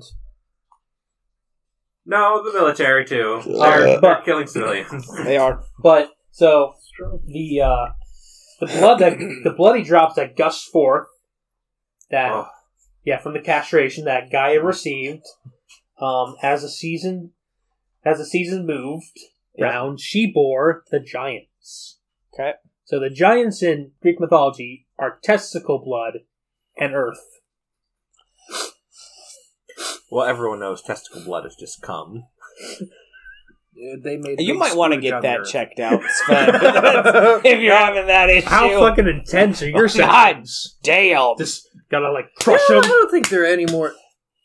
No, the military too. Uh, They're, they're but- killing civilians. They are. But so the uh, the blood that the bloody drops that gushed forth, that Oh. yeah, from the castration that Gaia received, um, as the season as the season moved round, she bore the giants. Okay. So the giants in Greek mythology are testicle blood and earth. Well, everyone knows testicle blood is just cum. Uh, They made. You big might want to splooge get on that the checked out, Sven. If you're having that issue. How fucking intense are your Oh, God sessions? damn. Just gotta like crush Yeah, I them don't think there are any more.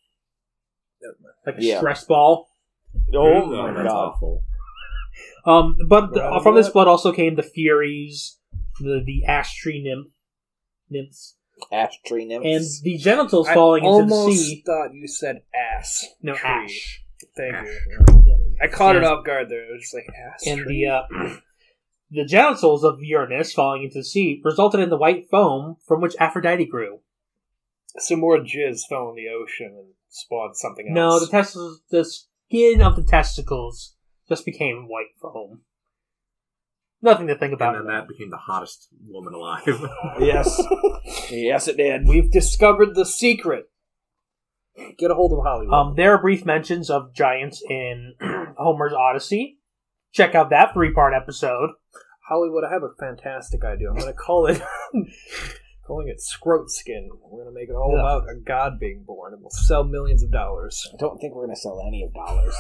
like a Yeah. stress ball. Oh, No, my that's god. awful. Um, but the- Right, from this what? blood also came the Furies, the the ash tree nymph, nymphs, Ash tree nymphs. and the genitals I falling into the almost sea. thought you said ass. No, tree. ash. Thank Ash. you. I caught it And- off guard there. It was just like ass. And tree. the uh, the genitals of Uranus falling into the sea resulted in the white foam from which Aphrodite grew. Some more jizz fell in the ocean and spawned something else. No, the testicles, the skin of the testicles just became white foam. Nothing to think about. And then that became the hottest woman alive. Yes. Yes, it did. We've discovered the secret. Get a hold of Hollywood. Um, there are brief mentions of giants in Homer's Odyssey. Check out that three-part episode. Hollywood, I have a fantastic idea. I'm going to call it, calling it Scroat Skin. We're going to make it all Yeah. about a god being born, and we'll sell millions of dollars. I don't think we're going to sell any of dollars.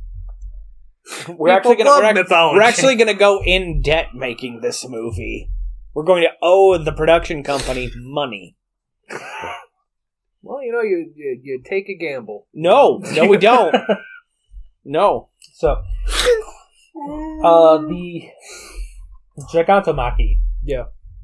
We're actually going love to mythology. we're actually going to go in debt making this movie. We're going to owe the production company money. Well, you know, you, you you take a gamble. No, no, we don't. No. So, uh, the Gigantomachy. Yeah.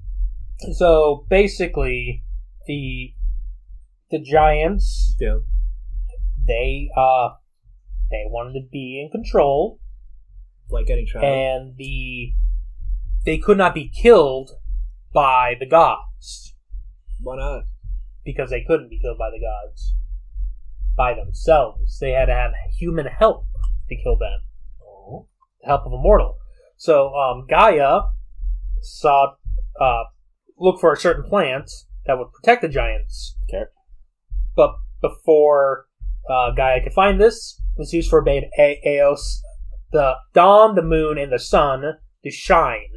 So basically, the the giants, Yeah. they uh, they wanted to be in control, Like any child. and the they could not be killed by the gods Why not? because they couldn't be killed by the gods by themselves. They had to have human help to kill them. Oh. The help of a mortal. So um, Gaia saw uh, look for a certain plant that would protect the giants. Okay. But before uh, Gaia could find this, Zeus forbade A- Eos, the dawn, the moon, and the sun to shine,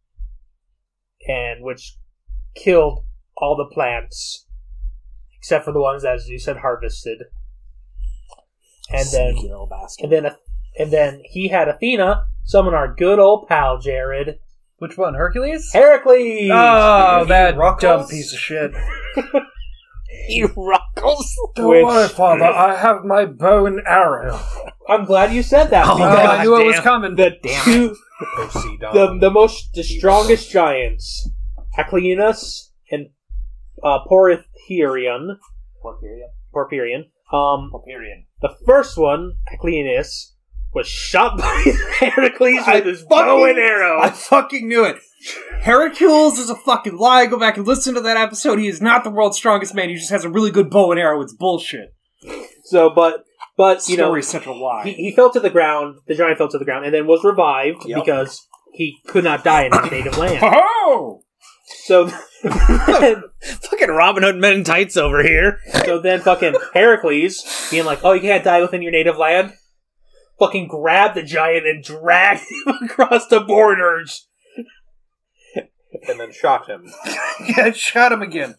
and which killed all the plants except for the ones that Zeus had harvested. And then, Sneaky little bastard. and then, and then he had Athena summon our good old pal Jared, Which one? Hercules? Heracles. Oh, that Ruckles? dumb piece of shit. You ruckles. Don't Which- worry, Father. I have my bow and arrow. I'm glad you said that. Oh, because I knew it was damn. coming. the two, O C Dom. the the most, the strongest giants, Acleonus and uh, Porphyrion, Porphyria. Porphyrion. Um, Porphyrian. the first one, Acleonus, was shot by Heracles I with his bow fucking- and arrow. I fucking knew it. Hercules is a fucking lie. Go back and listen to that episode. He is not the world's strongest man. He just has a really good bow and arrow. It's bullshit. So, but but you know, Story's such a lie. he, he fell to the ground. The giant fell to the ground, and then was revived Yep. because he could not die in his native land. Oh! So, Fucking Robin Hood Men in Tights over here. so then fucking Heracles being like, "Oh, you can't die within your native land." Fucking grabbed the giant and dragged him across the borders. and then shot him. Yeah, shot him again.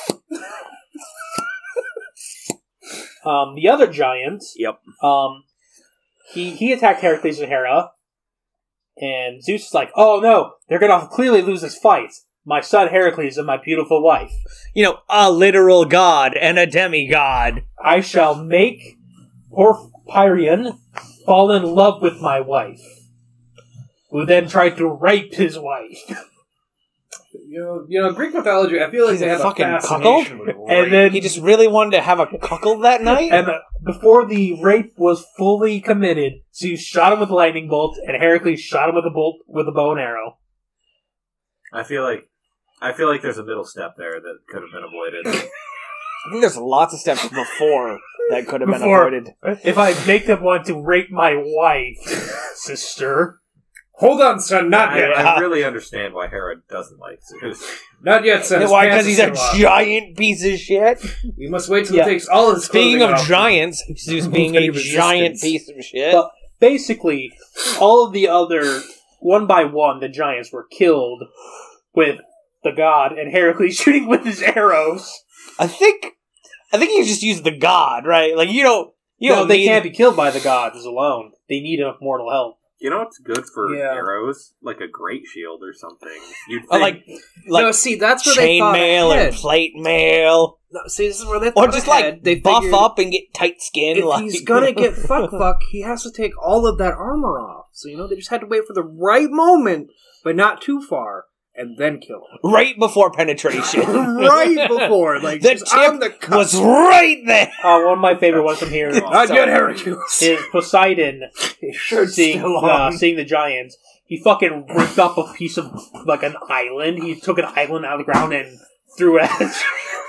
Um, the other giant, Yep. um, he he attacked Heracles and Hera, and Zeus is like, "Oh no, they're gonna clearly lose this fight. My son Heracles and my beautiful wife. You know, a literal god and a demigod. I shall make Porphyrion fall in love with my wife, who then tried to rape his wife." You know, you know, Greek mythology, I feel like He's they a have fucking a fascination with rape. And then He just really wanted to have a cuckold that night? And uh, before the rape was fully committed, Zeus shot him with a lightning bolt, and Heracles shot him with a bolt with a bow and arrow. I feel like I feel like there's a middle step there that could have been avoided. I think there's lots of steps before that could have Before- been avoided. If I make them want to rape my wife, sister, Hold on, son, not I, yet. I really understand why Hera doesn't like Zeus. Not yet, son. His Why? pants Because he's are a still on. giant piece of shit. We must wait till Yeah. he takes all his Speaking clothing of off. giants, Zeus being a Resistance. giant piece of shit. But basically, all of the other, one by one, the giants were killed with the god, and Heracles shooting with his arrows. I think, I think you just use the god, right? Like you don't, you no, don't they need- can't be killed by the gods alone. They need a mortal help. You know what's good for Yeah. arrows? Like a great shield or something. You'd think, Oh, like, like no, see, that's where they chain thought mail ahead. or plate mail, No, see, this is where they or thought just ahead. like they buff figured up and get tight skin. If like he's gonna get fuck fuck, he has to take all of that armor off. So you know, they just had to wait for the right moment, but not too far, and then kill him. right before penetration, right before, like the just on the chip cusp. was right there. Uh, one of my favorite ones from here Not yet, Heracles. is Poseidon Shirt's seeing, still uh, on. seeing the giants. He fucking ripped up a piece of, like, an island. He took an island out of the ground and threw it at his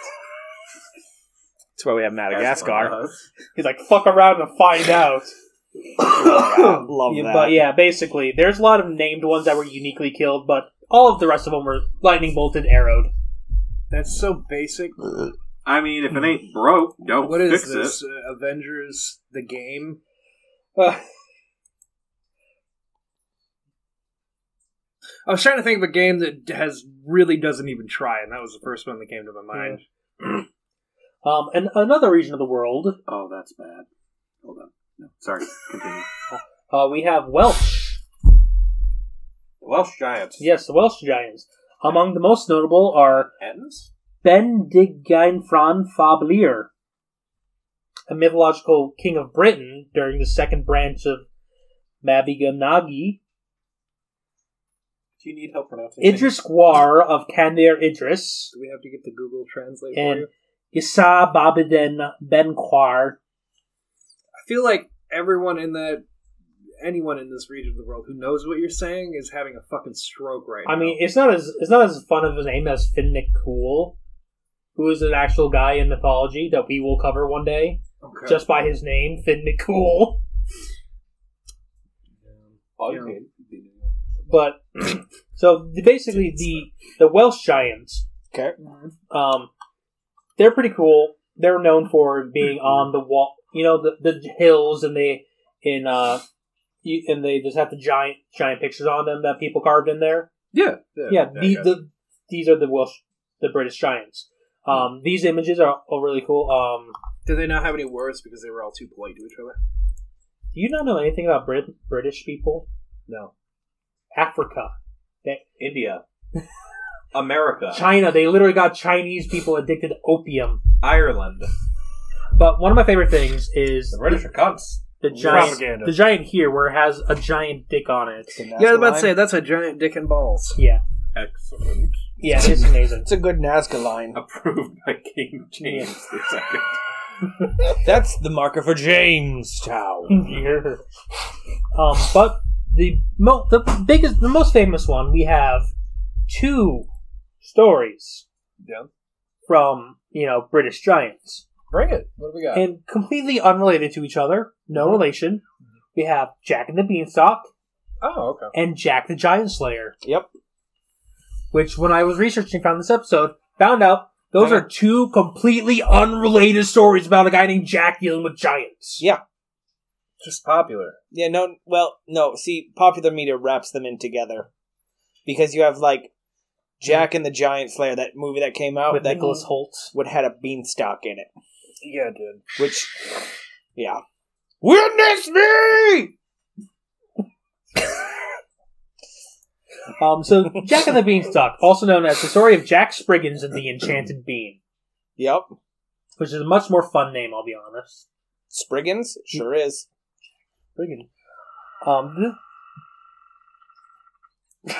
That's why we have that's Madagascar. He's like, fuck around and find out. Love Yeah, that. But yeah, basically, there's a lot of named ones that were uniquely killed, but all of the rest of them were lightning bolted, arrowed. That's so basic. I mean, if it ain't broke, don't What is fix this? it. Uh, Avengers, the game? Uh, I was trying to think of a game that has really doesn't even try, and that was the first one that came to my mind. um, and another region of the world, Oh, that's bad. Hold on. No, sorry. Continue. uh, we have Welsh. Welsh Giants. Yes, the Welsh giants. Among the most notable are Ends? Bendigeidfran fab Lir, a mythological king of Britain during the second branch of Mabinogi. Do you need help pronouncing Idris Gwar of Candair Idris, Do we have to get the Google Translate for and you? Issa Babiden Ben Kwar. I feel like everyone in that, anyone in this region of the world who knows what you're saying is having a fucking stroke right now. I mean, it's not as it's not as fun of a name as Finn McCool, who is an actual guy in mythology that we will cover one day, okay. just by his name, Finn McCool. Oh, Yeah. okay. But so the, basically, the the Welsh giants, Okay. um, they're pretty cool. They're known for being on the wall, you know, the the hills, and they in uh, you, and they just have the giant giant pictures on them that people carved in there. yeah, yeah, Yeah, I the, got it. the these are the Welsh, the British giants. Um, these images are, are really cool. Um, Do they not have any words because they were all too polite to each other? do you not know anything about Brit- British people? No. Africa, they, India. America. China. They literally got Chinese people addicted to opium. Ireland. But one of my favorite things is The British are cunts. the giant, Propaganda. the giant here, where it has a giant dick on it. Yeah, I was about to say, that's a giant dick and balls. Yeah, Excellent. yeah, it's amazing. It's a good Nazca line. Approved by King James the Second. That's the marker for Jamestown. Yeah. Um, but the mo- the biggest, the most famous one, we have two stories. Yeah. From you know British giants, Bring it. What do we got? and completely unrelated to each other, no relation. We have Jack and the Beanstalk Oh, okay. and Jack the Giant Slayer. Yep. Which, when I was researching on this episode, found out those are two completely unrelated stories about a guy named Jack dealing with giants. Yeah. Just popular. Yeah, no, well, no, see, popular media wraps them in together. Because you have, like, Jack and the Giant Slayer, that movie that came out, With that Nicholas Holt. would had a beanstalk in it. Yeah, dude. Which, yeah. Witness me! Um, so, Jack and the Beanstalk, also known as the story of Jack Spriggins and the Enchanted Bean, Yep. which is a much more fun name, I'll be honest. Spriggins? Sure is. Spriggins. Um, this...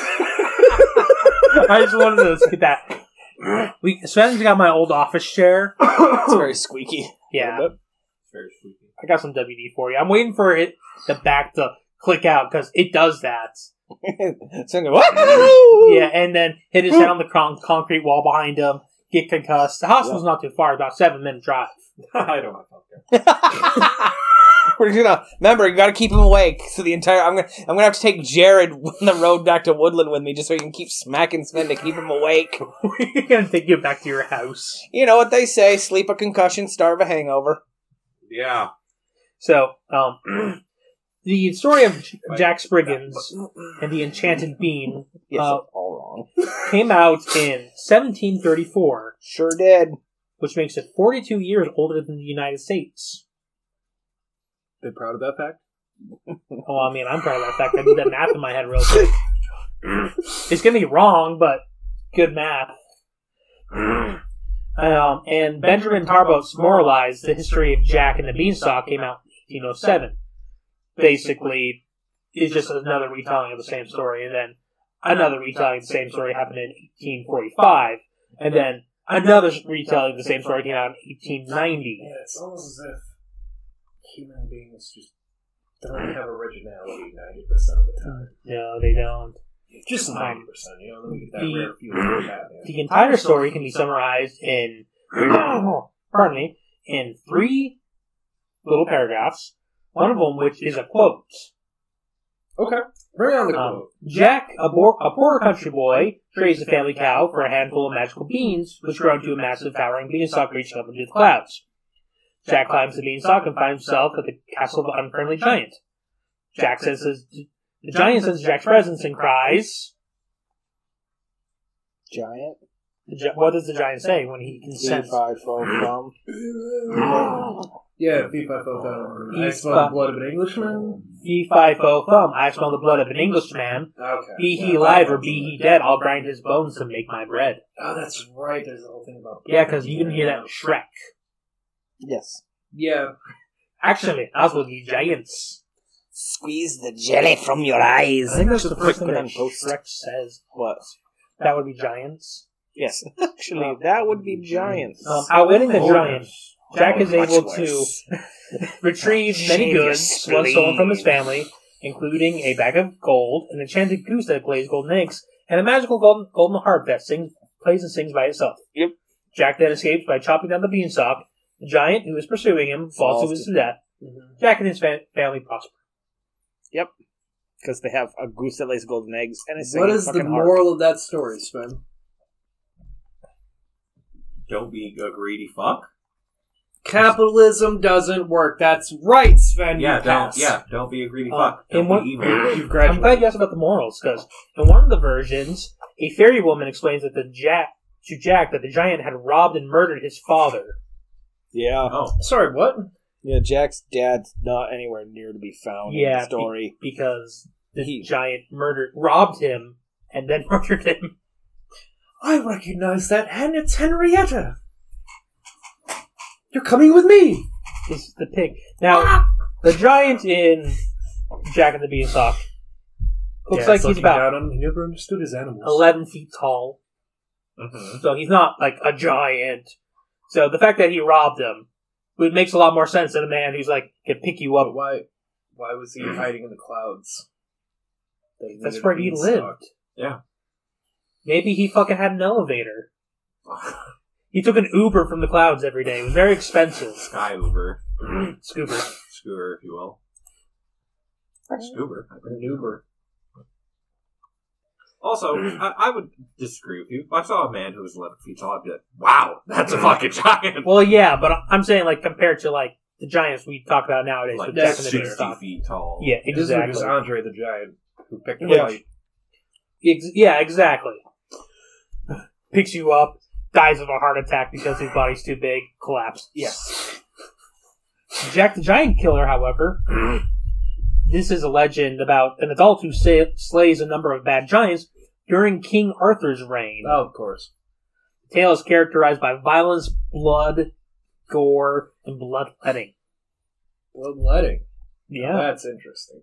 I just wanted to get that. We, Sven's got my old office chair. It's very squeaky. Yeah, It's very sweet. I got some W D for you. I'm waiting for it, the back to click out, because it does that. So I'm going, what? Yeah, and then hit his head on the con- concrete wall behind him, get concussed. The hospital's not too far, about seven minute drive. I don't have healthcare. We're gonna remember. You got to keep him awake. So the entire I'm gonna I'm gonna have to take Jared on the road back to Woodland with me, just so he can keep smacking Sven to keep him awake. We're gonna take you back to your house. You know what they say: sleep a concussion, starve a hangover. Yeah. So, um, the story of Jack Spriggans and the Enchanted Bean Yes, uh, all wrong. came out in seventeen thirty-four, Sure did. which makes it forty-two years older than the United States. They proud of that fact? Oh, I mean, I'm proud of that fact. I did that math in my head real quick. It's gonna be wrong, but good math. Um, and Benjamin Tarbot's Moralized, The History of Jack and the Beanstalk, came out in eighteen oh seven. Basically, it's just another retelling of the same story, and then another retelling of the same story happened in eighteen forty-five, and then another retelling of the same story came out in eighteen ninety. Yeah, it's almost as if human beings just don't have originality ninety percent of the time. No, they don't. Just ninety percent, you know? Then we get that The- rare few that happen. The entire story can be summarized in, pardon me, in three little paragraphs, one of them which is a quote. Okay. Bring on the Um, quote. Jack, a, bo- a poor country boy, trades a family cow for a handful of magical beans, which grow into a massive towering beanstalk reaching up into the clouds. Jack climbs the beanstalk and finds himself at the castle of an unfriendly giant. Jack senses the giant senses Jack's presence and cries. Giant. The gi- what does the giant say when he can sense? five, four, from. Yeah, fee fi fo fum. I Fee smell fi- the blood of an Englishman. Fee fi fo fum. I smell the blood of an Englishman. Okay. Be he alive or be he dead, I'll grind his bones to make my bread. Oh, that's right. There's a whole thing about. Yeah, because you can hear that in Shrek. Yes. Yeah. Actually, that's what the giants. Squeeze the jelly from your eyes. I think that's the first thing Quick that and post. Shrek says. What? That would be giants. Yes. Actually, that would be giants. Um, outwitting the Oh, giant, Jack is Much able worse. to retrieve many Shave your goods once stolen from his spleen. family, including a bag of gold, an enchanted goose that lays golden eggs, and a magical golden, golden harp that sings, plays and sings by itself. Yep. Jack then escapes by chopping down the beanstalk. The giant, who is pursuing him, falls to Falls his to- death. Jack and his fa- family prosper. Because they have a goose that lays golden eggs and a What singing is the fucking harp. moral of that story, Sven? Don't be a greedy fuck. Capitalism doesn't work. That's right, Sven. Yeah, you don't. pass. Yeah, don't be a greedy Uh, fuck. and Don't what- be evil. You've I'm graduated. glad you asked about the morals, because in one of the versions, a fairy woman explains that the Jack to Jack that the giant had robbed and murdered his father. Yeah. Oh, Sorry, what? Yeah, Jack's dad's not anywhere near to be found in Yeah, the story. because the He- giant murdered, robbed him, and then murdered him. I recognize that hand. It's Henrietta. You're coming with me. Is the pig now? The giant in Jack and the Beanstalk looks like he's about on him. He never understood his animals. eleven feet tall, mhm. so he's not like a giant. So the fact that he robbed him, it makes a lot more sense than a man who's like can pick you But up. why? Why was he hiding in the clouds? They That's needed where a he beanstalk. lived. Yeah. Maybe he fucking had an elevator. He took an Uber from the clouds every day. It was very expensive. Sky Uber, Scooter. scooter, if you will. Scooter, I think. An Uber. Also, I, I would disagree with you. If I saw a man who was eleven feet tall, I'd be like, "Wow, that's a fucking giant." Well, yeah, but I'm saying like compared to like the giants we talk about nowadays Like with Jack and the sixty Beanstalk. feet tall. Yeah, This is exactly. just Andre the Giant who picked a Yeah. fight. Ex- yeah, exactly. Picks you up, dies of a heart attack because his body's too big, collapsed. Yes. Jack the Giant Killer, however, this is a legend about an adult who sa- slays a number of bad giants during King Arthur's reign. Oh, of course. The tale is characterized by violence, blood, gore, and bloodletting. Bloodletting. Yeah. That's interesting.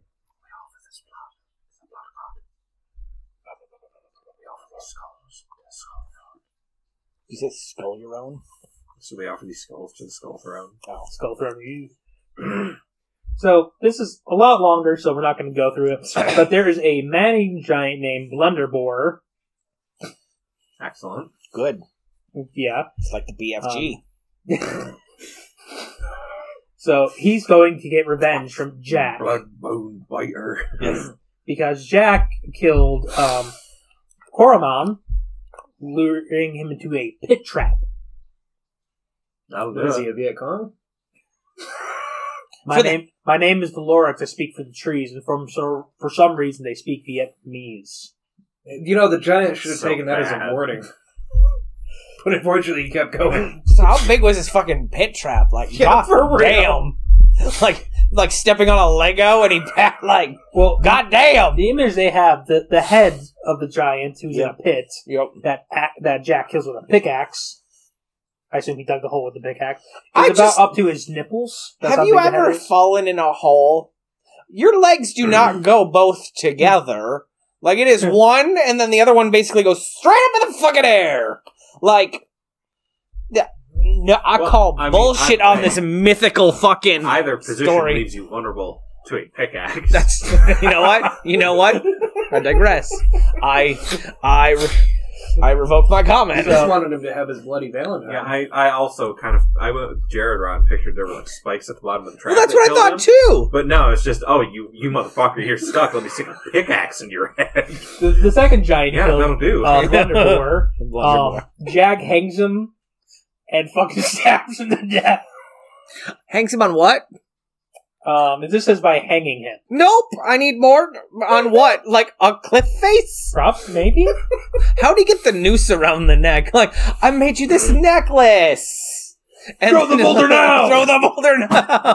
You said skull your own? So they offer these skulls to the skull throne. Oh. Skull Throne Reviews. So, this is a lot longer, so we're not going to go through it. But there is a man-eating giant named Blunderbore. Excellent. Good. Yeah. It's like the B F G. So he's going to get revenge from Jack. Blood bone biter. Because Jack killed um, Koromon, luring him into a pit trap. That'll do What is it. he, a Viet Cong? My For the- name, my name is Valorix. I speak for the trees, and from so for some reason they speak Vietnamese. You know, the giant should have So taken that as bad. a warning. But unfortunately, he kept going. So how big was this fucking pit trap? Like, Yeah, god for real. damn. Like, like stepping on a Lego and he back, like, Well, god damn. the image they have, the the head of the giant who's in Yeah. a pit Yep. that a- that Jack kills with a pickaxe. I assume he dug the hole with the pickaxe. I It's about just- up to his nipples. That's Have how you big the head ever is. fallen in a hole? Your legs do not go both together. Like, it is one, and then the other one basically goes straight up in the fucking air. Like, yeah, no, I Well, call I mean, bullshit I- on this mythical fucking Either position story. leaves you vulnerable to a pickaxe. That's, you know what? You know what? I digress. I, I, re- I revoke my I comment. just wanted him to have his bloody Valentine. Yeah, I, I also kind of I went with Jared Rod and pictured there were like spikes at the bottom of the track. Well, that's that what I killed thought him. too. But no, it's just oh you you motherfucker, you're stuck. Let me stick a pickaxe in your head. The, the second giant Yeah, killed that'll do. uh, Blunderbore. Blunderbore. Um, Jack hangs him and fucking stabs him to death. Hangs him on what? Um, this says by hanging him. Nope. I need more. On what? Like a cliff face? Props, maybe? How'd he get the noose around the neck? Like, I made you this necklace. And Throw the boulder now! Throw the boulder now!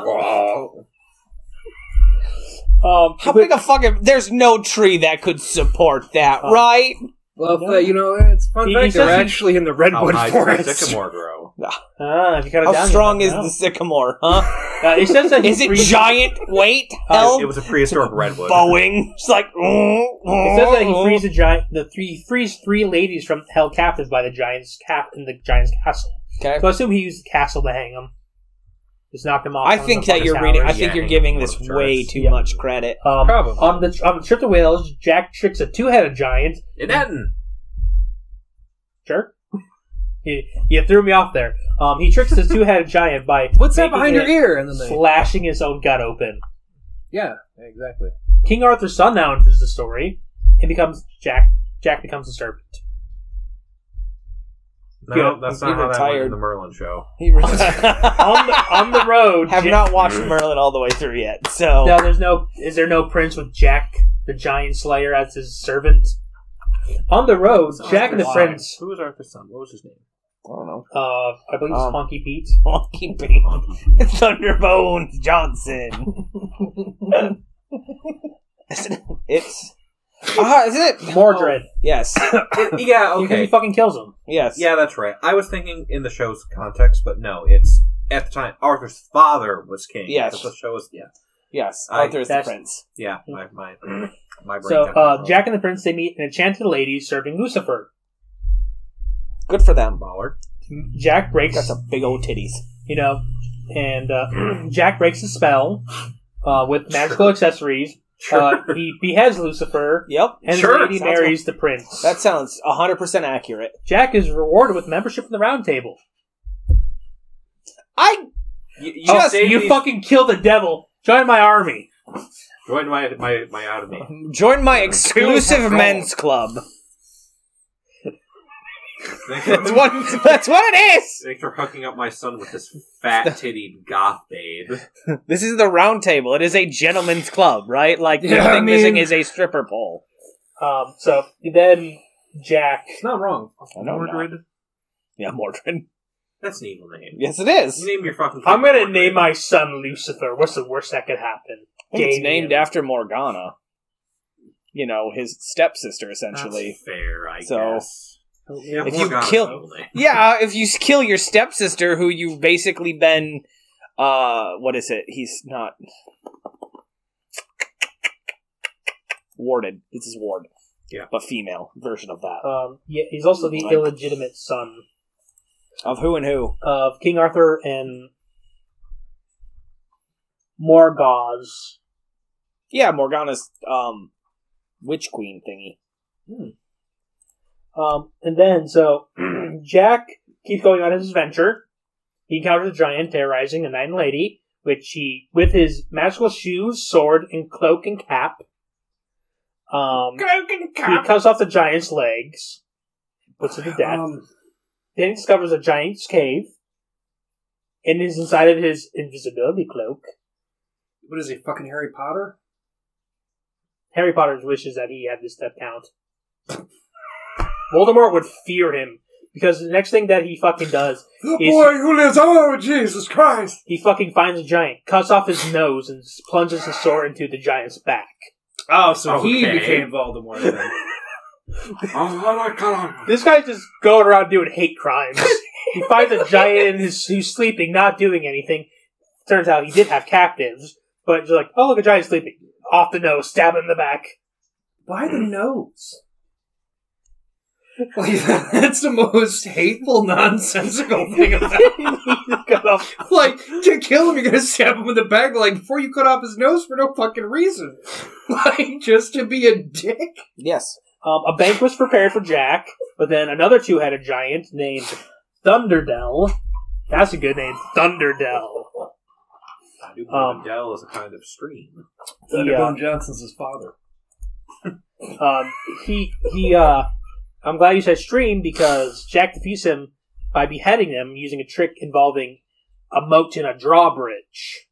Um, How but- big a fucking... There's no tree that could support that, Oh. right? Well, No. uh, you know, it's a fun He- fact. he They're says he- actually in the How redwood high does the forest. sycamore grow? Ah, if you cut it How down, strong you is never the know. sycamore, huh? Uh, it says that he Is it frees- giant weight? Uh, Hell? it was a prehistoric redwood. Bowing? It's like... It says that he frees the giant. The three frees three ladies from held captive by the giant's cap in the giant's castle. Okay. So I assume he used the castle to hang them. Just knocked them off. I on think the that you're fucking reading... I towers. think Yeah, you're hang giving on this the way turrets. too Yeah. much credit. Um, Probably. on the on the trip to Wales, Jack tricks a two-headed giant. In Eton. Sure. You, you threw me off there. Um, he tricks the two-headed giant by What's that making behind your it- ear? And then they... slashing his own gut open. Yeah, exactly. King Arthur's son now enters the story and becomes Jack. Jack becomes a servant. No, Yeah, that's he not how that went retired. in the Merlin show. He really- on the on the road. Have Ja- not watched Merlin all the way through yet, so... Now, there's no. Is there no prince with Jack the Giant Slayer as his servant? On the road, Jack and the Why? prince. Who was Arthur's son? What was his name? I don't know. Uh, I believe it's Um, Funky Pete. Funky Pete. Thunderbones Johnson. It's... Ah, isn't it? Mordred. Yes. Yeah, Because he fucking kills him. Yes. Yeah, that's right. I was thinking in the show's context, but no, it's at the time Arthur's father was king. Yes. That's what the show was. Yeah, Yes. I- Arthur is the that's- prince. yeah. My my my brain. So, got uh, control. Jack and the prince, they meet an enchanted lady serving Lucifer. Good for them. baller. Jack breaks, Got some big old titties. you know, and uh, Jack breaks the spell uh, with magical accessories. Uh, he beheads Lucifer, Yep. and Sure, the lady sounds marries the prince. That sounds one hundred percent accurate. Jack is rewarded with membership in the Round Table. I You, you, Oh, saved you me- fucking killed the devil. Join my army. joined my my my army. joined my exclusive Two. men's club. Thanks That's for, what, that's what it is! thanks for hooking up my son with this fat tittied goth babe. This is the round table. It is a gentleman's club, right? Like, the Yeah, only I thing mean- missing is a stripper pole. Um, so then Jack. It's not wrong. I know not. Mordred. Yeah, Mordred. That's an evil name. Yes, it is. You name your fucking. kid I'm gonna Mordred. name my son Lucifer. What's the worst that could happen? I think it's Damien. named after Morgana. You know, his stepsister, essentially. That's fair, I So- guess. Yeah, If you Morgana's kill- an evil name. Yeah, if you kill your stepsister, who you've basically been, uh, what is it? He's not warded. It's his ward. Yeah. But female version of that. Um, yeah, he's also the Like- illegitimate son Of who and who? of King Arthur and Morgause. Yeah, Morgana's, um, witch queen thingy. Um, and then, so, Jack keeps going on his adventure. He encounters a giant terrorizing a knight and lady which he, with his magical shoes, sword, and cloak and cap, um, Cloak and he cap. cuts off the giant's legs, puts it to death. Um, Then he discovers a giant's cave, and is inside of his invisibility cloak. what is he, fucking Harry Potter? Harry Potter's wishes that he had this step count. Voldemort would fear him, because the next thing that he fucking does The is boy who lives. Oh, Jesus Christ! he fucking finds a giant, cuts off his nose, and plunges his sword into the giant's back. Oh, so he Okay. became Voldemort then. This guy's just going around doing hate crimes. He finds a giant in his, who's sleeping, not doing anything. Turns out he did have captives, but just like, oh look, a giant sleeping. Off the nose, stab him in the back. Why the nose? Like, that's the most hateful, nonsensical thing about it. Cut off. Like, to kill him, you're gonna stab him in the back, but like, before you cut off his nose for no fucking reason. Like, just to be a dick? Yes. Um, a bank was prepared for Jack, but then another two-headed giant named Thunderdell. That's a good name, Thunderdell. I do believe Um, a dell is a kind of stream. Thunderbone Johnson's his father. Um, he he. Uh, I'm glad you said stream because Jack defeats him by beheading him using a trick involving a moat and a drawbridge.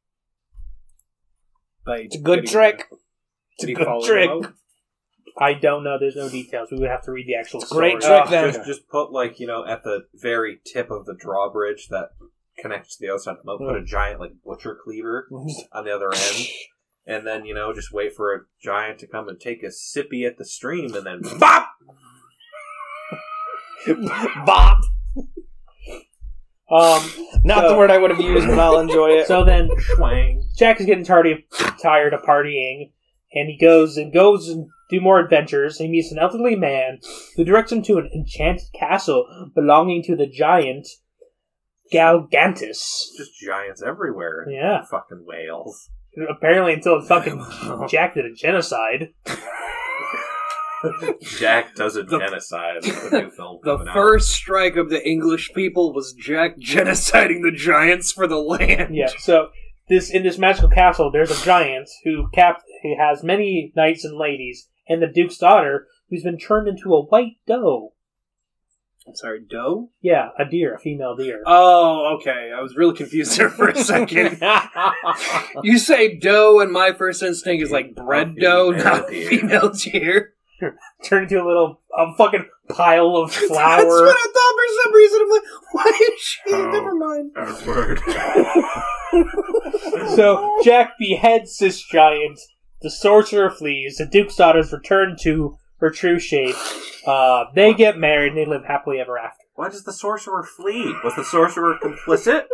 It's a good trick. Did he good follow trick. the moat? I don't know. There's no details. We would have to read the actual It's a story. great trick. Uh, then. just, just put, like, you know, at the very tip of the drawbridge that connects to the other side of the moat, put a giant, like, butcher cleaver on the other end. And then, you know, just wait for a giant to come and take a sippy at the stream, and then bop! Bop. Um, Not So- the word I would have used, but I'll enjoy it. so then Schwang. Jack is getting tired of, tired of partying, and he goes and goes and do more adventures. He meets an elderly man who directs him to an enchanted castle belonging to the giant Galgantus. Just giants everywhere. Yeah. Fucking whales. Apparently, until fucking Jack did a genocide. Jack does a The- genocide. That's a new film The coming out. first strike of the English people was Jack genociding the giants for the land. Yeah. So this in this magical castle, there's a giant who cap who has many knights and ladies, and the duke's daughter who's been turned into a white doe. I'm sorry, doe? Yeah, a deer, a female deer. Oh, okay. I was really confused there for a second. You say doe, and my first instinct is like bread dough, Female not deer. female deer. Turned into a little a fucking pile of That's flour. what I thought for some reason. I'm like, why is she? Oh. Never mind. Edward. So Jack beheads this giant. The sorcerer flees. The duke's daughters return to her true shape. Uh, they get married and they live happily ever after. Why does the sorcerer flee? Was the sorcerer complicit?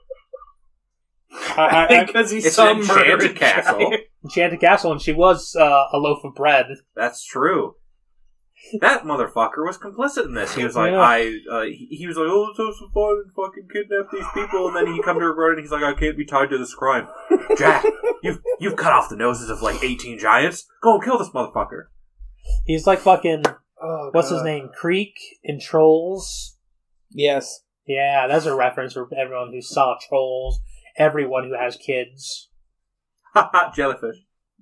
I, I, I, Because he's It's some an murdered enchanted castle. giant. Enchanted Castle, and she was uh, a loaf of bread. That's true. That motherfucker was complicit in this. He was like, Yeah. I, uh, he, he was like, oh, it's so so fun and fucking kidnap these people, and then he come to regret it, and he's like, I can't be tied to this crime. Jack, you've you've cut off the noses of like eighteen giants. Go kill this motherfucker. He's like fucking, Oh, what's God. his name? Creek in Trolls. Yes. Yeah, that's a reference for everyone who saw Trolls, everyone who has kids. Haha, jellyfish.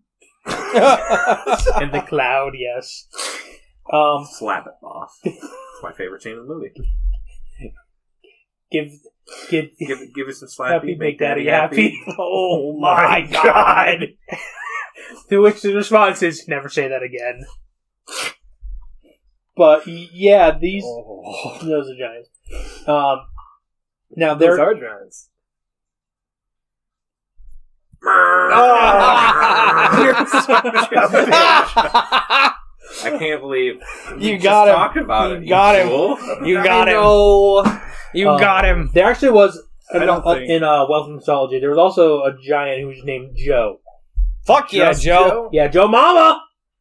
In the cloud, yes. Um, Slap it, boss. It's my favorite scene in the movie. give, give, Give it, give it some slappy, happy, make make daddy daddy happy. happy. Oh my god! To which the response is, never say that again. But y- yeah, these Oh. those are giants. Um, now Those they're are giants. You're such a bitch. I can't believe we You just got him. talked about You it. got him. fool. You got him. No. You Um, got him. there actually was I in, don't uh, think- in uh, Wealth of Mythology. There was also a giant who was named Joe. Fuck yeah, Just Joe. Yeah, Joe Mama.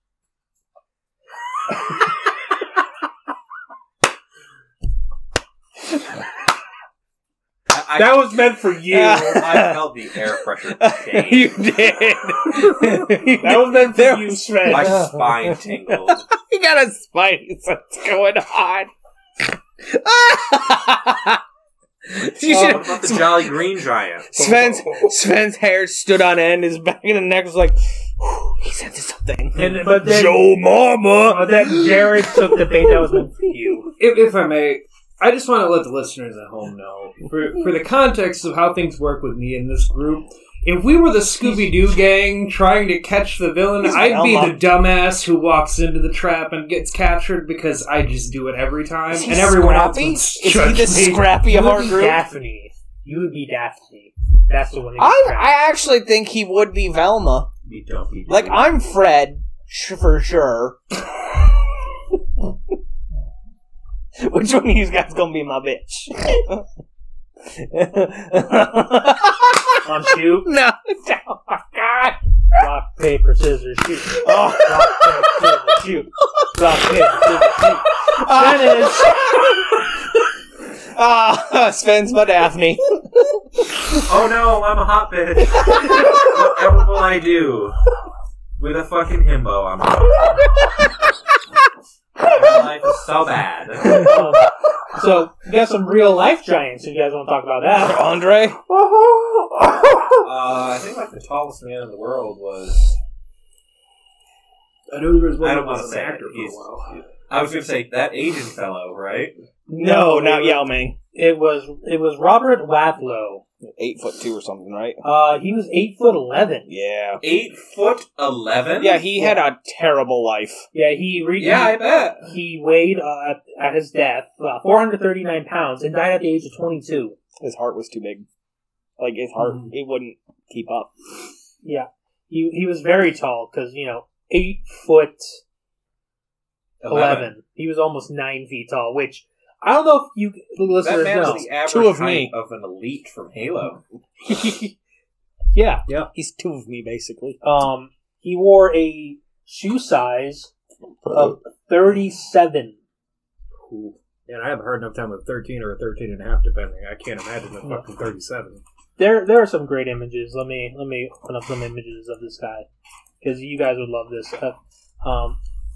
I, I, That was meant for you. I felt the air pressure change. You did. That was meant for There you, was- Sven. My spine tingled. You got a spidey sense going on. You What should- about the Jolly Green Giant? Sven's Sven's hair stood on end. His back of the neck was like, whew, he's into something. And, but then, Joe Mama. but then Jared took the bait that was meant for you. If, if I may, I just want to let the listeners at home know, for, for the context of how things work with me in this group, if we were the Scooby-Doo gang trying to catch the villain, He's I'd be Velma. the dumbass who walks into the trap and gets captured because I just do it every time. Is he And everyone else scrappy? would Is he judge the me. scrappy You of our would be group? Daphne. You would be Daphne. That's the one that I, gets trapped. I actually think he would be Velma. You don't be Like, I'm Fred, sh- for sure. Which one of you guys gonna be my bitch? On shoot. No. Oh my god. Rock, paper, scissors, shoot. Oh. Rock, paper, scissors, shoot. Rock, paper, scissors, shoot. Finish. Ah, Sven's my Daphne. Oh no, I'm a hot bitch. Whatever will I do? With a fucking himbo, I'm hot. My life is so bad. Um, so, we got some real life giants if you guys want to talk about that. Andre? Uh, I think like the tallest man in the world was. I know there was one I that don't want to was an say actor it. for a He's- while. I was going to say that Asian fellow, right? No, it not was- Yao Ming. It was it was Robert Wadlow. Eight foot two or something, right? Uh, he was eight foot eleven. Yeah. Eight foot eleven. Yeah, he had a terrible life. Yeah, he re- Yeah, I bet. he weighed uh, at, at his death uh, four hundred thirty nine pounds and died at the age of twenty two. His heart was too big. Like, his heart, Mhm. it wouldn't keep up. Yeah, he he was very tall because you know eight foot eleven. He was almost nine feet tall, which I don't know if you the That listeners man's know. the average Two of height me. of an elite from Halo. Yeah, He's two of me, basically. um, he wore a shoe size of thirty seven. Cool. And I have a hard enough time with thirteen or a thirteen and a half, depending. I can't imagine a fucking thirty-seven. There, there are some great images. Let me, let me open up some images of this guy because you guys would love this. Uh, um,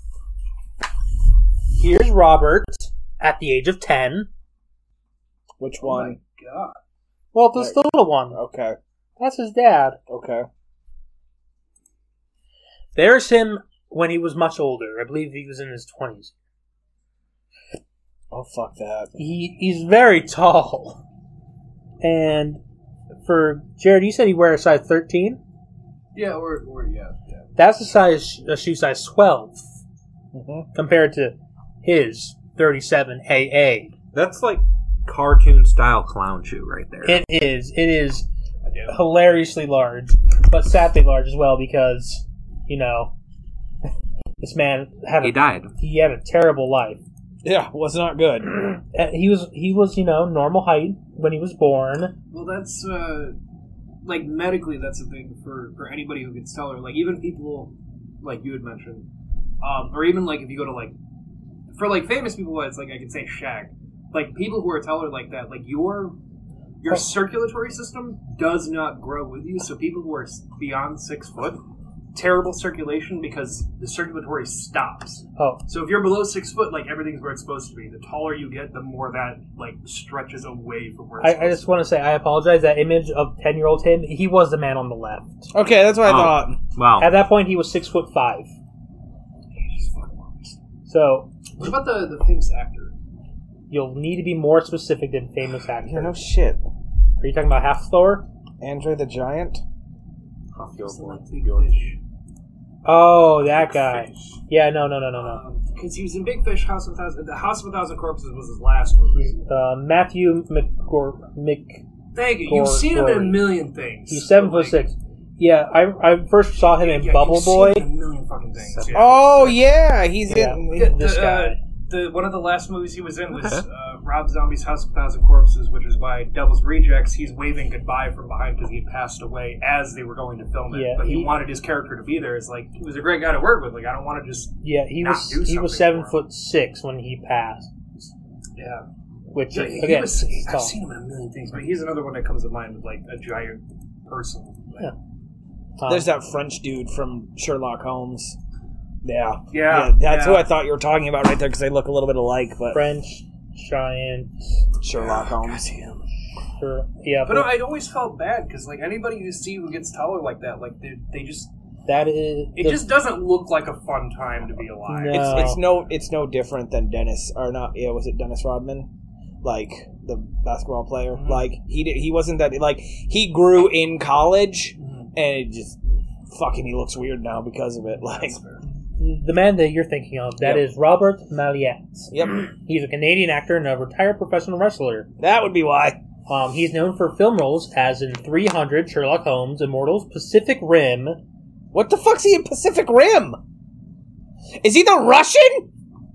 here's Robert at the age of ten. Which Oh one? my god. Well, this the little one. Okay. That's his dad. Okay. There's him when he was much older. I believe he was in his twenties. Oh, fuck that. He he's very tall. And for Jared, you said he wears a size thirteen. Yeah, or, or yeah, yeah. That's a size a shoe size twelve Mm-hmm. compared to his thirty-seven A A. That's like cartoon style clown shoe right there. It is. It is hilariously large, but sadly large as well because, you know, this man had he a, died. he had a terrible life. Yeah, was not good. Uh, He was he was you know normal height when he was born. Well, that's, uh, like, medically, that's a thing for, for anybody who gets taller. Like, even people, like you had mentioned, um, or even, like, if you go to, like, for, like, famous people, it's like, I could say Shaq. Like, people who are taller like that, like, your your Oh. circulatory system does not grow with you. So people who are s- beyond six foot, terrible circulation because the circulatory stops. Oh, So if you're below six foot, like, everything's where it's supposed to be. The taller you get, the more that, like, stretches away from where it's I, I supposed just want to say I apologize. That image of ten year old him, he was the man on the left. Okay, that's what I Oh. thought. Wow. At that point, he was six foot five. He's fucking worse. So What about the, the famous actor? you'll need to be more specific than famous actor. Yeah, no shit. Are you talking about Half Thor? Andre the Giant? Who's the, like, big fish? Oh, that guy. Yeah, no, no, no, no, no. Because he was in Big Fish, House of a Thousand... The House of a Thousand Corpses was his last movie. Uh, Matthew McGor- Mc. Thank you. Gor- You've seen him in a Gory. million things. He's seven But, foot like, six. Yeah, I I first saw him in yeah, Bubble you've seen Boy. him in a million fucking things. Yeah. Oh, yeah, he's Yeah. in. The, this the, guy. uh, the one of the last movies he was in was uh, Rob Zombie's House of a Thousand Corpses, which is why Devil's Rejects. He's waving goodbye from behind because he had passed away as they were going to film it. Yeah, but he, he- wanted his character to be there. It's like he was a great guy to work with. Like I don't want to just Yeah, he not was do he was something seven for him. foot six when he passed. yeah. Which Like, he again, was, he's I've tall. seen him in a million things, but he's another one that comes to mind with like a giant person. Like, Yeah. Um, There's that French dude from Sherlock Holmes. Yeah. Yeah, that's yeah. who I thought you were talking about right there because they look a little bit alike, but French giant. Sherlock Holmes. For, yeah, But no, I always felt bad because like anybody you see who gets taller like that, like they they just that is. it the, just doesn't look like a fun time to be alive. No. It's it's no it's no different than Dennis or not. Yeah, was it Dennis Rodman? Like the basketball player. Mm-hmm. Like he did, he wasn't that like he grew in college Mm-hmm. and it just fucking he looks weird now because of it. Like the man that you're thinking of, that Yep. is Robert Mallette. yep, He's a Canadian actor and a retired professional wrestler. that would be why. Um, he's known for film roles as in three hundred, Sherlock Holmes, Immortals, Pacific Rim. What the fuck's he in Pacific Rim? Is he the Russian?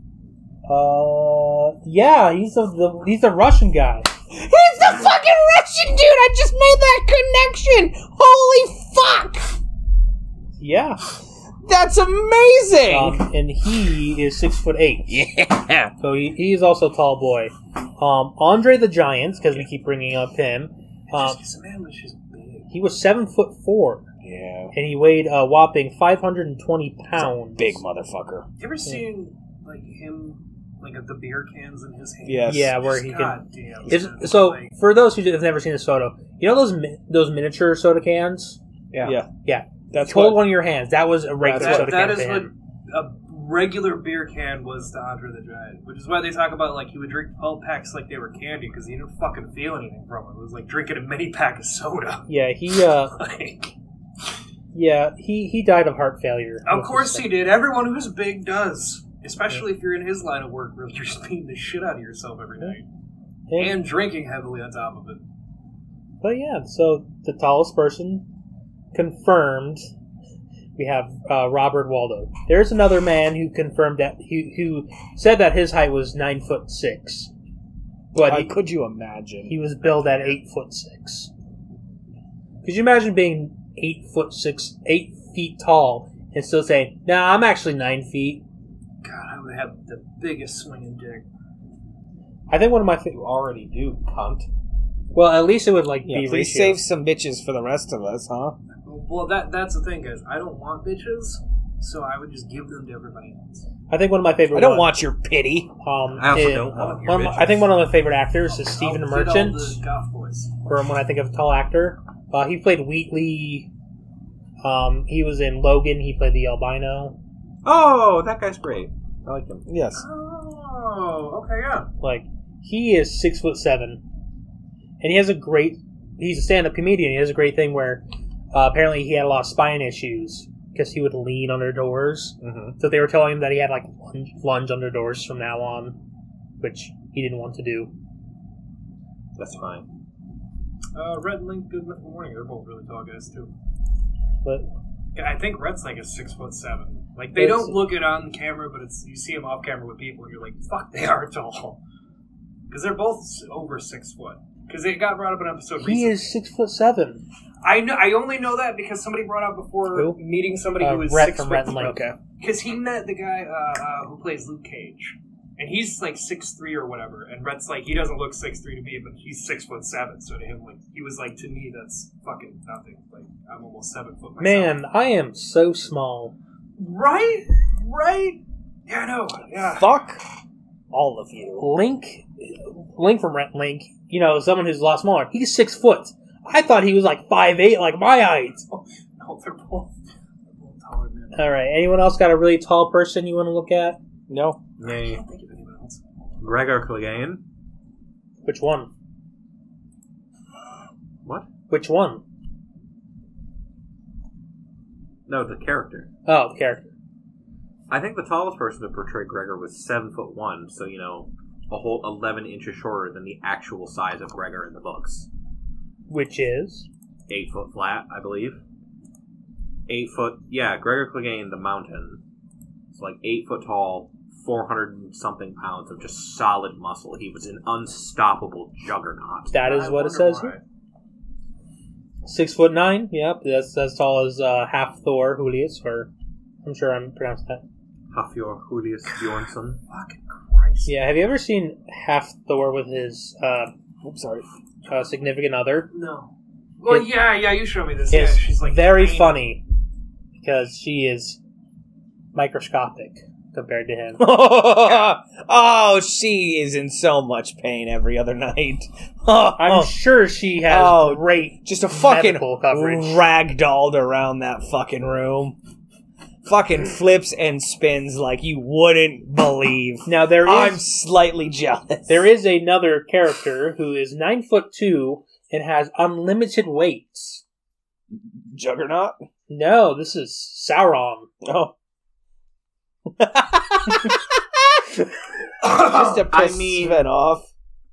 Uh, yeah, he's the, the he's the Russian guy. He's the fucking Russian dude! I just made that connection! Holy fuck! Yeah, That's amazing! um, and he is six foot eight. yeah. So he, he's also a tall boy. Um, Andre the Giant, because we keep bringing up him. Um, Just 'cause the man was just big. he was seven foot four, Yeah. and he weighed a whopping five hundred and twenty pounds. Big motherfucker. You ever seen like him like at the beer cans in his hand? Yes. Yeah, where he can. God damn. It's, man. so Like, for those who have never seen a soda, you know those mi- those miniature soda cans. Yeah. Yeah. Yeah. That's Hold what. one of your hands. That was a regular that, soda that can. is to what him. a regular beer can was to Andre the Giant, which is why they talk about like he would drink twelve packs like they were candy because he didn't fucking feel anything from it. It was like drinking a mini pack of soda. Yeah, he. Uh, Like, yeah, he he died of heart failure. of course he did. Everyone who's big does, especially if you're in his line of work, where you're just beating the shit out of yourself every night And, and drinking heavily on top of it. but yeah, so the tallest person confirmed. We have uh, Robert Waldo. There's another man who confirmed that who, who said that his height was nine foot six, but Uh, he, could you imagine? he was billed at eight foot six. Could you imagine being eight foot six, eight feet tall, and still saying, "Nah, I'm actually nine feet"? God, I would have the biggest swinging dick. I think one of my fa- You already do, cunt. well, at least it would like Yeah, be please ratio. save some bitches for the rest of us, huh? Well, that that's the thing, guys. I don't want bitches, so I would just give them to everybody else. I think one of my favorite. I don't ones, want your pity. Um, I also is- don't want your one of my- I bitches. think one of my favorite actors is Stephen I'll get all Merchant. the goth boys. From when I think of a tall actor, uh, he played Wheatley. Um, he was in Logan. He played the albino. Oh, that guy's great. I like him. Yes. Oh, okay, yeah. Like he is six foot seven, and he has a great. He's a stand-up comedian. He has a great thing where uh, apparently he had a lot of spine issues because he would lean under doors. Mm-hmm. So they were telling him that he had like lunge, lunge under doors from now on, which he didn't want to do. That's fine. Uh, Red and Link, Good Mythical Morning. They're both really tall guys too. But Yeah, I think Red's like a six foot seven. Like they It's- don't look it on camera, but it's you see them off camera with people, and you're like, "Fuck, they are tall." Because they're both s- over six foot. Because it got brought up in an episode. he recently. is six foot seven. I know. I only know that because somebody brought up before Who? meeting somebody Uh, who was Rhett six from foot. Rhett and Link. Okay. Because he met the guy uh, uh, who plays Luke Cage, and he's like six three or whatever. And Rhett's like, he doesn't look six three to me, but he's six foot seven. So to him, like, he was like, to me, that's fucking nothing. Like, I'm almost seven foot myself. Man, I am so small. right, right. Yeah, I know. Yeah. Fuck all of you. Link, Link from Rent Link, you know, someone who's a lot smaller. He's six foot. I thought he was like five eight, like my height. No, they're both, they're both taller men. All right. Anyone else got a really tall person you want to look at? No. I Nay. can't think of anyone else. Gregor Clegane. Which one? What? Which one? No, the character. Oh, character. I think the tallest person to portray Gregor was seven foot one, so you know, a whole eleven inches shorter than the actual size of Gregor in the books. Which is Eight foot flat, I believe. Eight foot, yeah. Gregor Clegane, the mountain, it's like eight foot tall, four hundred and something pounds of just solid muscle. He was an unstoppable juggernaut. that is I what it wonder says why. here. Six foot nine. Yep, that's as tall as uh, half Thor Julius, or I'm sure I'm pronouncing that. Hafjor Julius Bjornsson. Fucking Christ. Yeah. Have you ever seen half Thor with his uh, Oops, sorry. uh, significant other? No. Well, It- yeah, yeah, you showed me this. Yeah, It's she's like very tiny. funny because she is microscopic. compared to him. Oh, she is in so much pain every other night. Oh, I'm sure she has Oh, great just a fucking medical coverage. ragdolled around that fucking room. Fucking flips and spins like you wouldn't believe. Now there is I'm slightly jealous. there is another character who is nine foot two and has unlimited weights. Juggernaut? No, this is Sauron. Oh. Just to I piss mean- Sven off.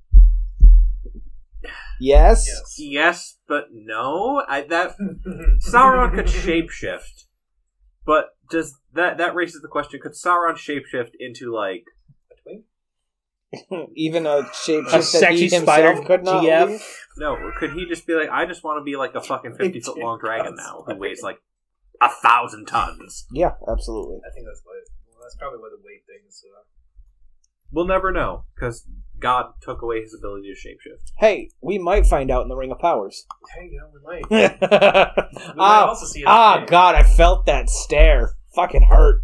Yes? Yes. Yes, but no. I that Sauron could shapeshift, but does that that raises the question? Could Sauron shapeshift into like Even a shape A that sexy he himself spider could not G F? leave? no? Could he just be like, I just want to be like a fucking fifty foot long dragon now who weighs like a thousand tons? Yeah, absolutely. I think that's what. Well, that's probably why the weight thing is. Uh, We'll never know because God took away his ability to shapeshift. Hey, we might find out in the Ring of Powers. hey, you know, we might. We might ah, also see it. ah, God, I felt that stare. Fucking hurt.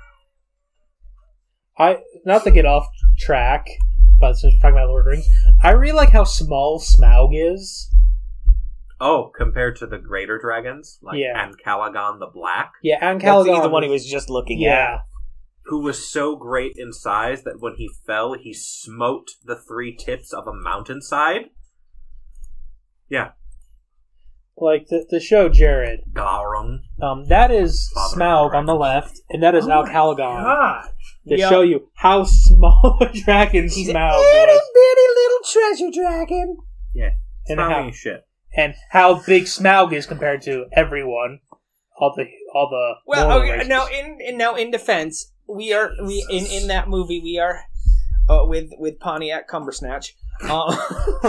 I not to get off track, but since we're talking about Lord of the Rings, I really like how small Smaug is. Oh, compared to the greater dragons, like Yeah. and Calagon the Black, Yeah, and That's Calagon. the one he was just looking Yeah, who was so great in size that when he fell, he smote the three tips of a mountainside. Yeah, like the the show Jared. Garung. Um, that is Father Smaug of on the left, and that is Oh Al my Calagon God. to Yep. show you how small a dragon He's Smaug a itty was, bitty little treasure dragon. Yeah, and Smaug how ain't shit. and how big Smaug is compared to everyone. All the all the Well, normal okay, races. now in, in now in defense, we are we in, in that movie we are uh, with with Pontiac Cumbersnatch. Uh,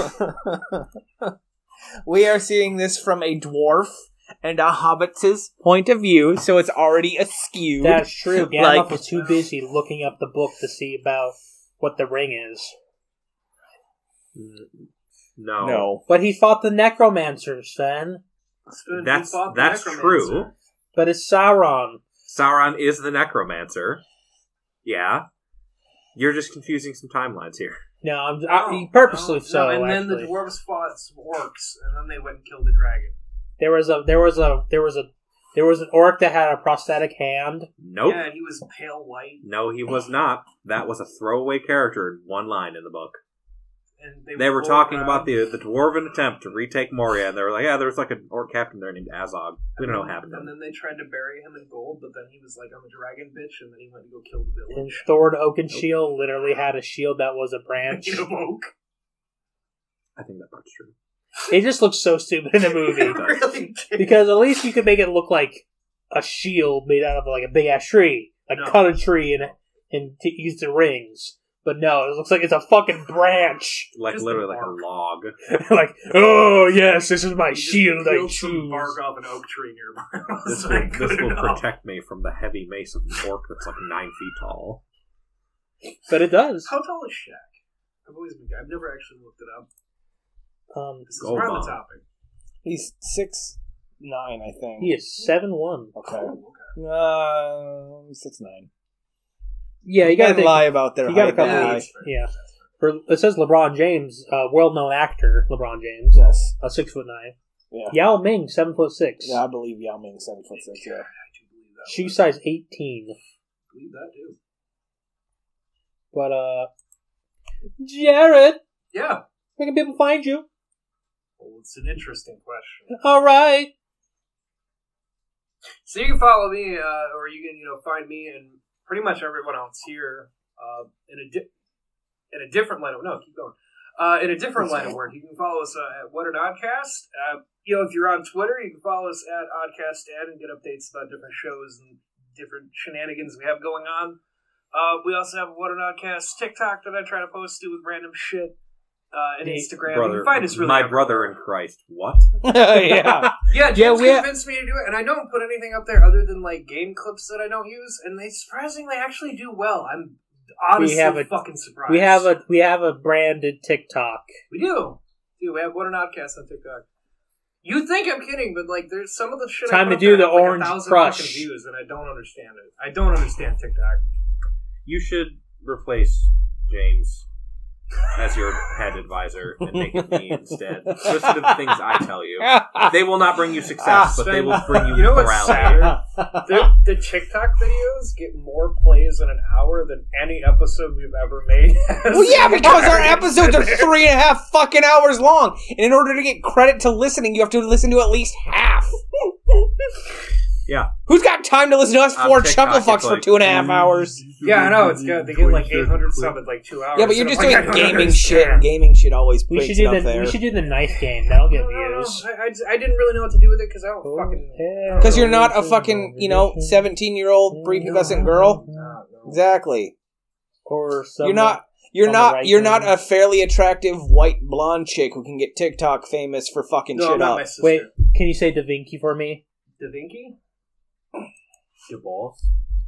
we are seeing this from a dwarf and a hobbit's point of view, so it's already askew. That's true. Gandalf Like- was too busy looking up the book to see about what the ring is. No, no. But he fought the necromancers, then. that's Who fought the that's necromancer? true. But it's Sauron. Sauron is the necromancer. Yeah, you're just confusing some timelines here. No, I'm No, I, purposely no, so. no, and then actually. the dwarves fought some orcs, and then they went and killed the dragon. There was a there was a there was a there was an orc that had a prosthetic hand. Nope. Yeah, and he was pale white, No, he was not. That was a throwaway character in one line in the book. and they, They were going talking around, about the the dwarven attempt to retake Moria, and they were like, "Yeah, there was like an orc captain there named Azog. We don't know what happened to And him." then they tried to bury him in gold, but then he was like, "I'm a dragon bitch," and then he went to go kill the And village. Thord Oakenshield literally had a shield that was a branch. In a oak. I think that part's true. It just looks so stupid in the movie. It really did. Because at least you could make it look like a shield made out of like a big ass tree. Like No. cut a tree and and t- use the rings. But no, it looks like it's a fucking branch. Like Just literally the like a bark. log. Like, oh yes, this is my He just shield I peeled some choose. bark off an oak tree nearby. This It's will, like this good will enough. protect me from the heavy mace of an orc that's like nine feet tall. But it does. How tall is Shaq? I've always been. I've never actually looked it up. Um, This is Go around on. the topic. He's six nine, I think. he is seven one. Okay. Oh, okay. Uh, six nine. Yeah, you You gotta gotta think, lie about their you got a height. couple Yeah, high. that's fair. Yeah. For, it says LeBron James, uh, well-known actor LeBron James, Yes. uh, six foot nine. Yeah. Yao Ming, seven foot six. Yeah, I believe Yao Ming seven foot six. Yeah. I do believe that. Shoe one. size eighteen. I believe that too. But uh, Jared, Yeah. where can people find you? Well, it's an interesting question. All right. So you can follow me, uh, or you can, you know, find me and pretty much everyone else here uh, in a di- in a different line of no, keep going. Uh, in a different line of work, you can follow us uh, at What an Oddcast. Uh, you know, if you're on Twitter, you can follow us at OddcastAd and get updates about different shows and different shenanigans we have going on. Uh, we also have What an Oddcast TikTok that I try to post to with random shit. Uh, and Hey, Instagram. Brother, you can find us really my everywhere. brother in Christ. What? yeah. Yeah, James Yeah, we ha- convinced me to do it, and I don't put anything up there other than like game clips that I don't use, and they surprisingly actually do well. I'm honestly We have a- fucking surprised. We have a we have a branded TikTok. we do, dude. We have What an Oddcast on TikTok. You think I'm kidding, but like, there's some of the shit. Time I to put do up there the have, like, orange a thousand crush. fucking views, and I don't understand it. I don't understand TikTok. You should replace James as your head advisor and make it me instead. Listen to the things I tell you. They will not bring you success, but they will bring you You know what's morality. sad? The, the TikTok videos get more plays in an hour than any episode we've ever made. Well, yeah, because our episodes are three and a half fucking hours long. And in order to get credit to listening, you have to listen to at least half. Yeah. Who's got time to listen to us On four TikTok, chuckle fucks it's for like, two and a half hours? Yeah, I know, it's good. They get like eight hundred sub in like two hours. Yeah, but you're And just I'm doing like, I don't gaming shit. understand. Gaming shit always We puts should it do up the there. we should do the knife game. That'll get No, no, no. views. I, I, just- I didn't really know what to do with it because I don't fucking... Because you're not a fucking, you know, seventeen-year-old prepubescent girl. No, no. Exactly. Or You're not. You're on the not. right You're not hand. a fairly attractive white blonde chick who can get TikTok famous for fucking No, shit not up. my sister. Wait, can you say Da Vinci for me? Da Vinci? Your balls.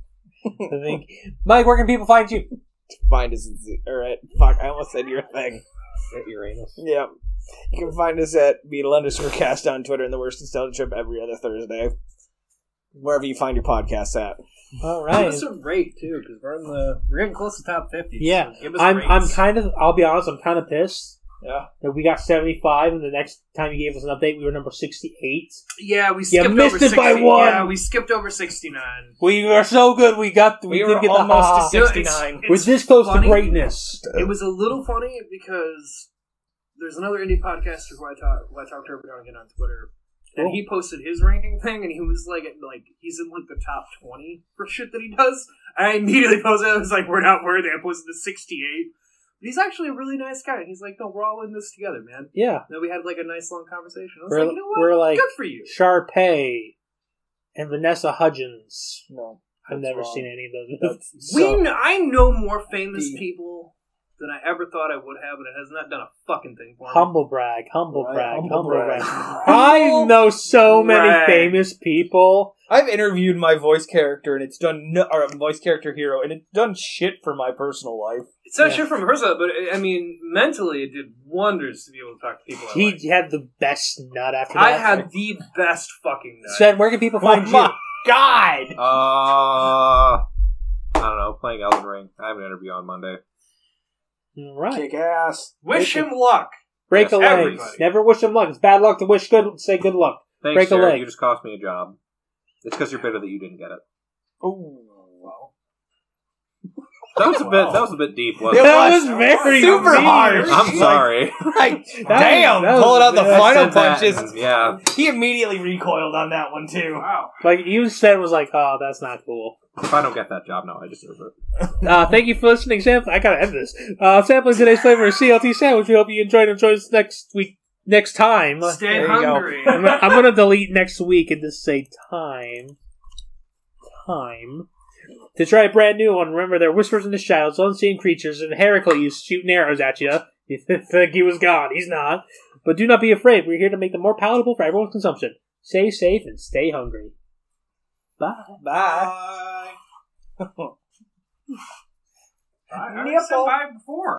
Da Vinci. Mike, where can people find you? Find us. Alright. Fuck. I almost said your thing. At Uranus. Yeah. You can find us at Beetle underscore cast on Twitter and the Worst Nostalgia Trip every other Thursday. Wherever you find your podcasts at. All Give right. us a rate, too, because we're in the... We're getting close to top fifty. Yeah, so give us I'm. rates. I'm kind of. I'll be honest. I'm kind of pissed Yeah. that we got seventy-five, and the next time you gave us an update, we were number sixty-eight. Yeah, we skipped missed over it by sixty. one. Yeah, we skipped over sixty-nine. We were so good. We got. We, We did were get the almost to ha-ha. sixty-nine. We're this close funny. to greatness. It was a little funny because there's another indie podcaster who I talk who I talk to every now and again on Twitter, and Cool. he posted his ranking thing, and he was like, at, like he's in like the top twenty for shit that he does. I immediately posted, I was like, we're not worthy. I posted to sixty-eight. But he's actually a really nice guy. And he's like, no, we're all in this together, man. Yeah, And then we had like a nice long conversation. I was We're- like, you know what? we're like- Good for you. Sharpay and Vanessa Hudgens. No. I've That's never wrong. seen any of those. That's We, so- kn- I know more famous The- people than I ever thought I would have, and it has not done a fucking thing for me. Humble brag, humble Right, brag, humble humble brag. brag. I know so many Right. famous people. I've interviewed my voice character, and it's done, no, or a voice character hero, and it's done shit for my personal life. It's not Yeah. shit from her side, but I mean, mentally, it did wonders to be able to talk to people. I He like. had the best nut after that. I had the best fucking night. Sven, where can people find Oh you? my God! Uh, I don't know. Playing Elden Ring. I have an interview on Monday. All right. Kick ass. Wish him luck. Break Yes, a leg. everybody. Never wish them luck. It's bad luck to wish good. Say good luck. Thanks, Break a Jared. leg. You just cost me a job. It's because you're bitter that you didn't get it. Oh, well. That was a bit. That was a bit deep, wasn't It it? That was was very super mean. harsh. I'm sorry. Like, That damn, was- that was- pulling out the that final said that, punches. and yeah. He immediately recoiled on that one, too. Wow. Like you said, was like, oh, that's not cool. If I don't get that job, no, I deserve it. Uh, thank you for listening, Sam. I gotta end this. Uh, sampling today's flavor of C L T sandwich. We hope you enjoyed and join us next week, next time. Stay There you go. hungry. I'm gonna, I'm gonna delete next week and just say time. Time. To try a brand new one, remember there are whispers in the shadows, unseen creatures, and Heracles shooting arrows at you. You think he was gone. He's not. But do not be afraid. We're here to make them more palatable for everyone's consumption. Stay safe and stay hungry. Bye. Bye. I, I said bye before.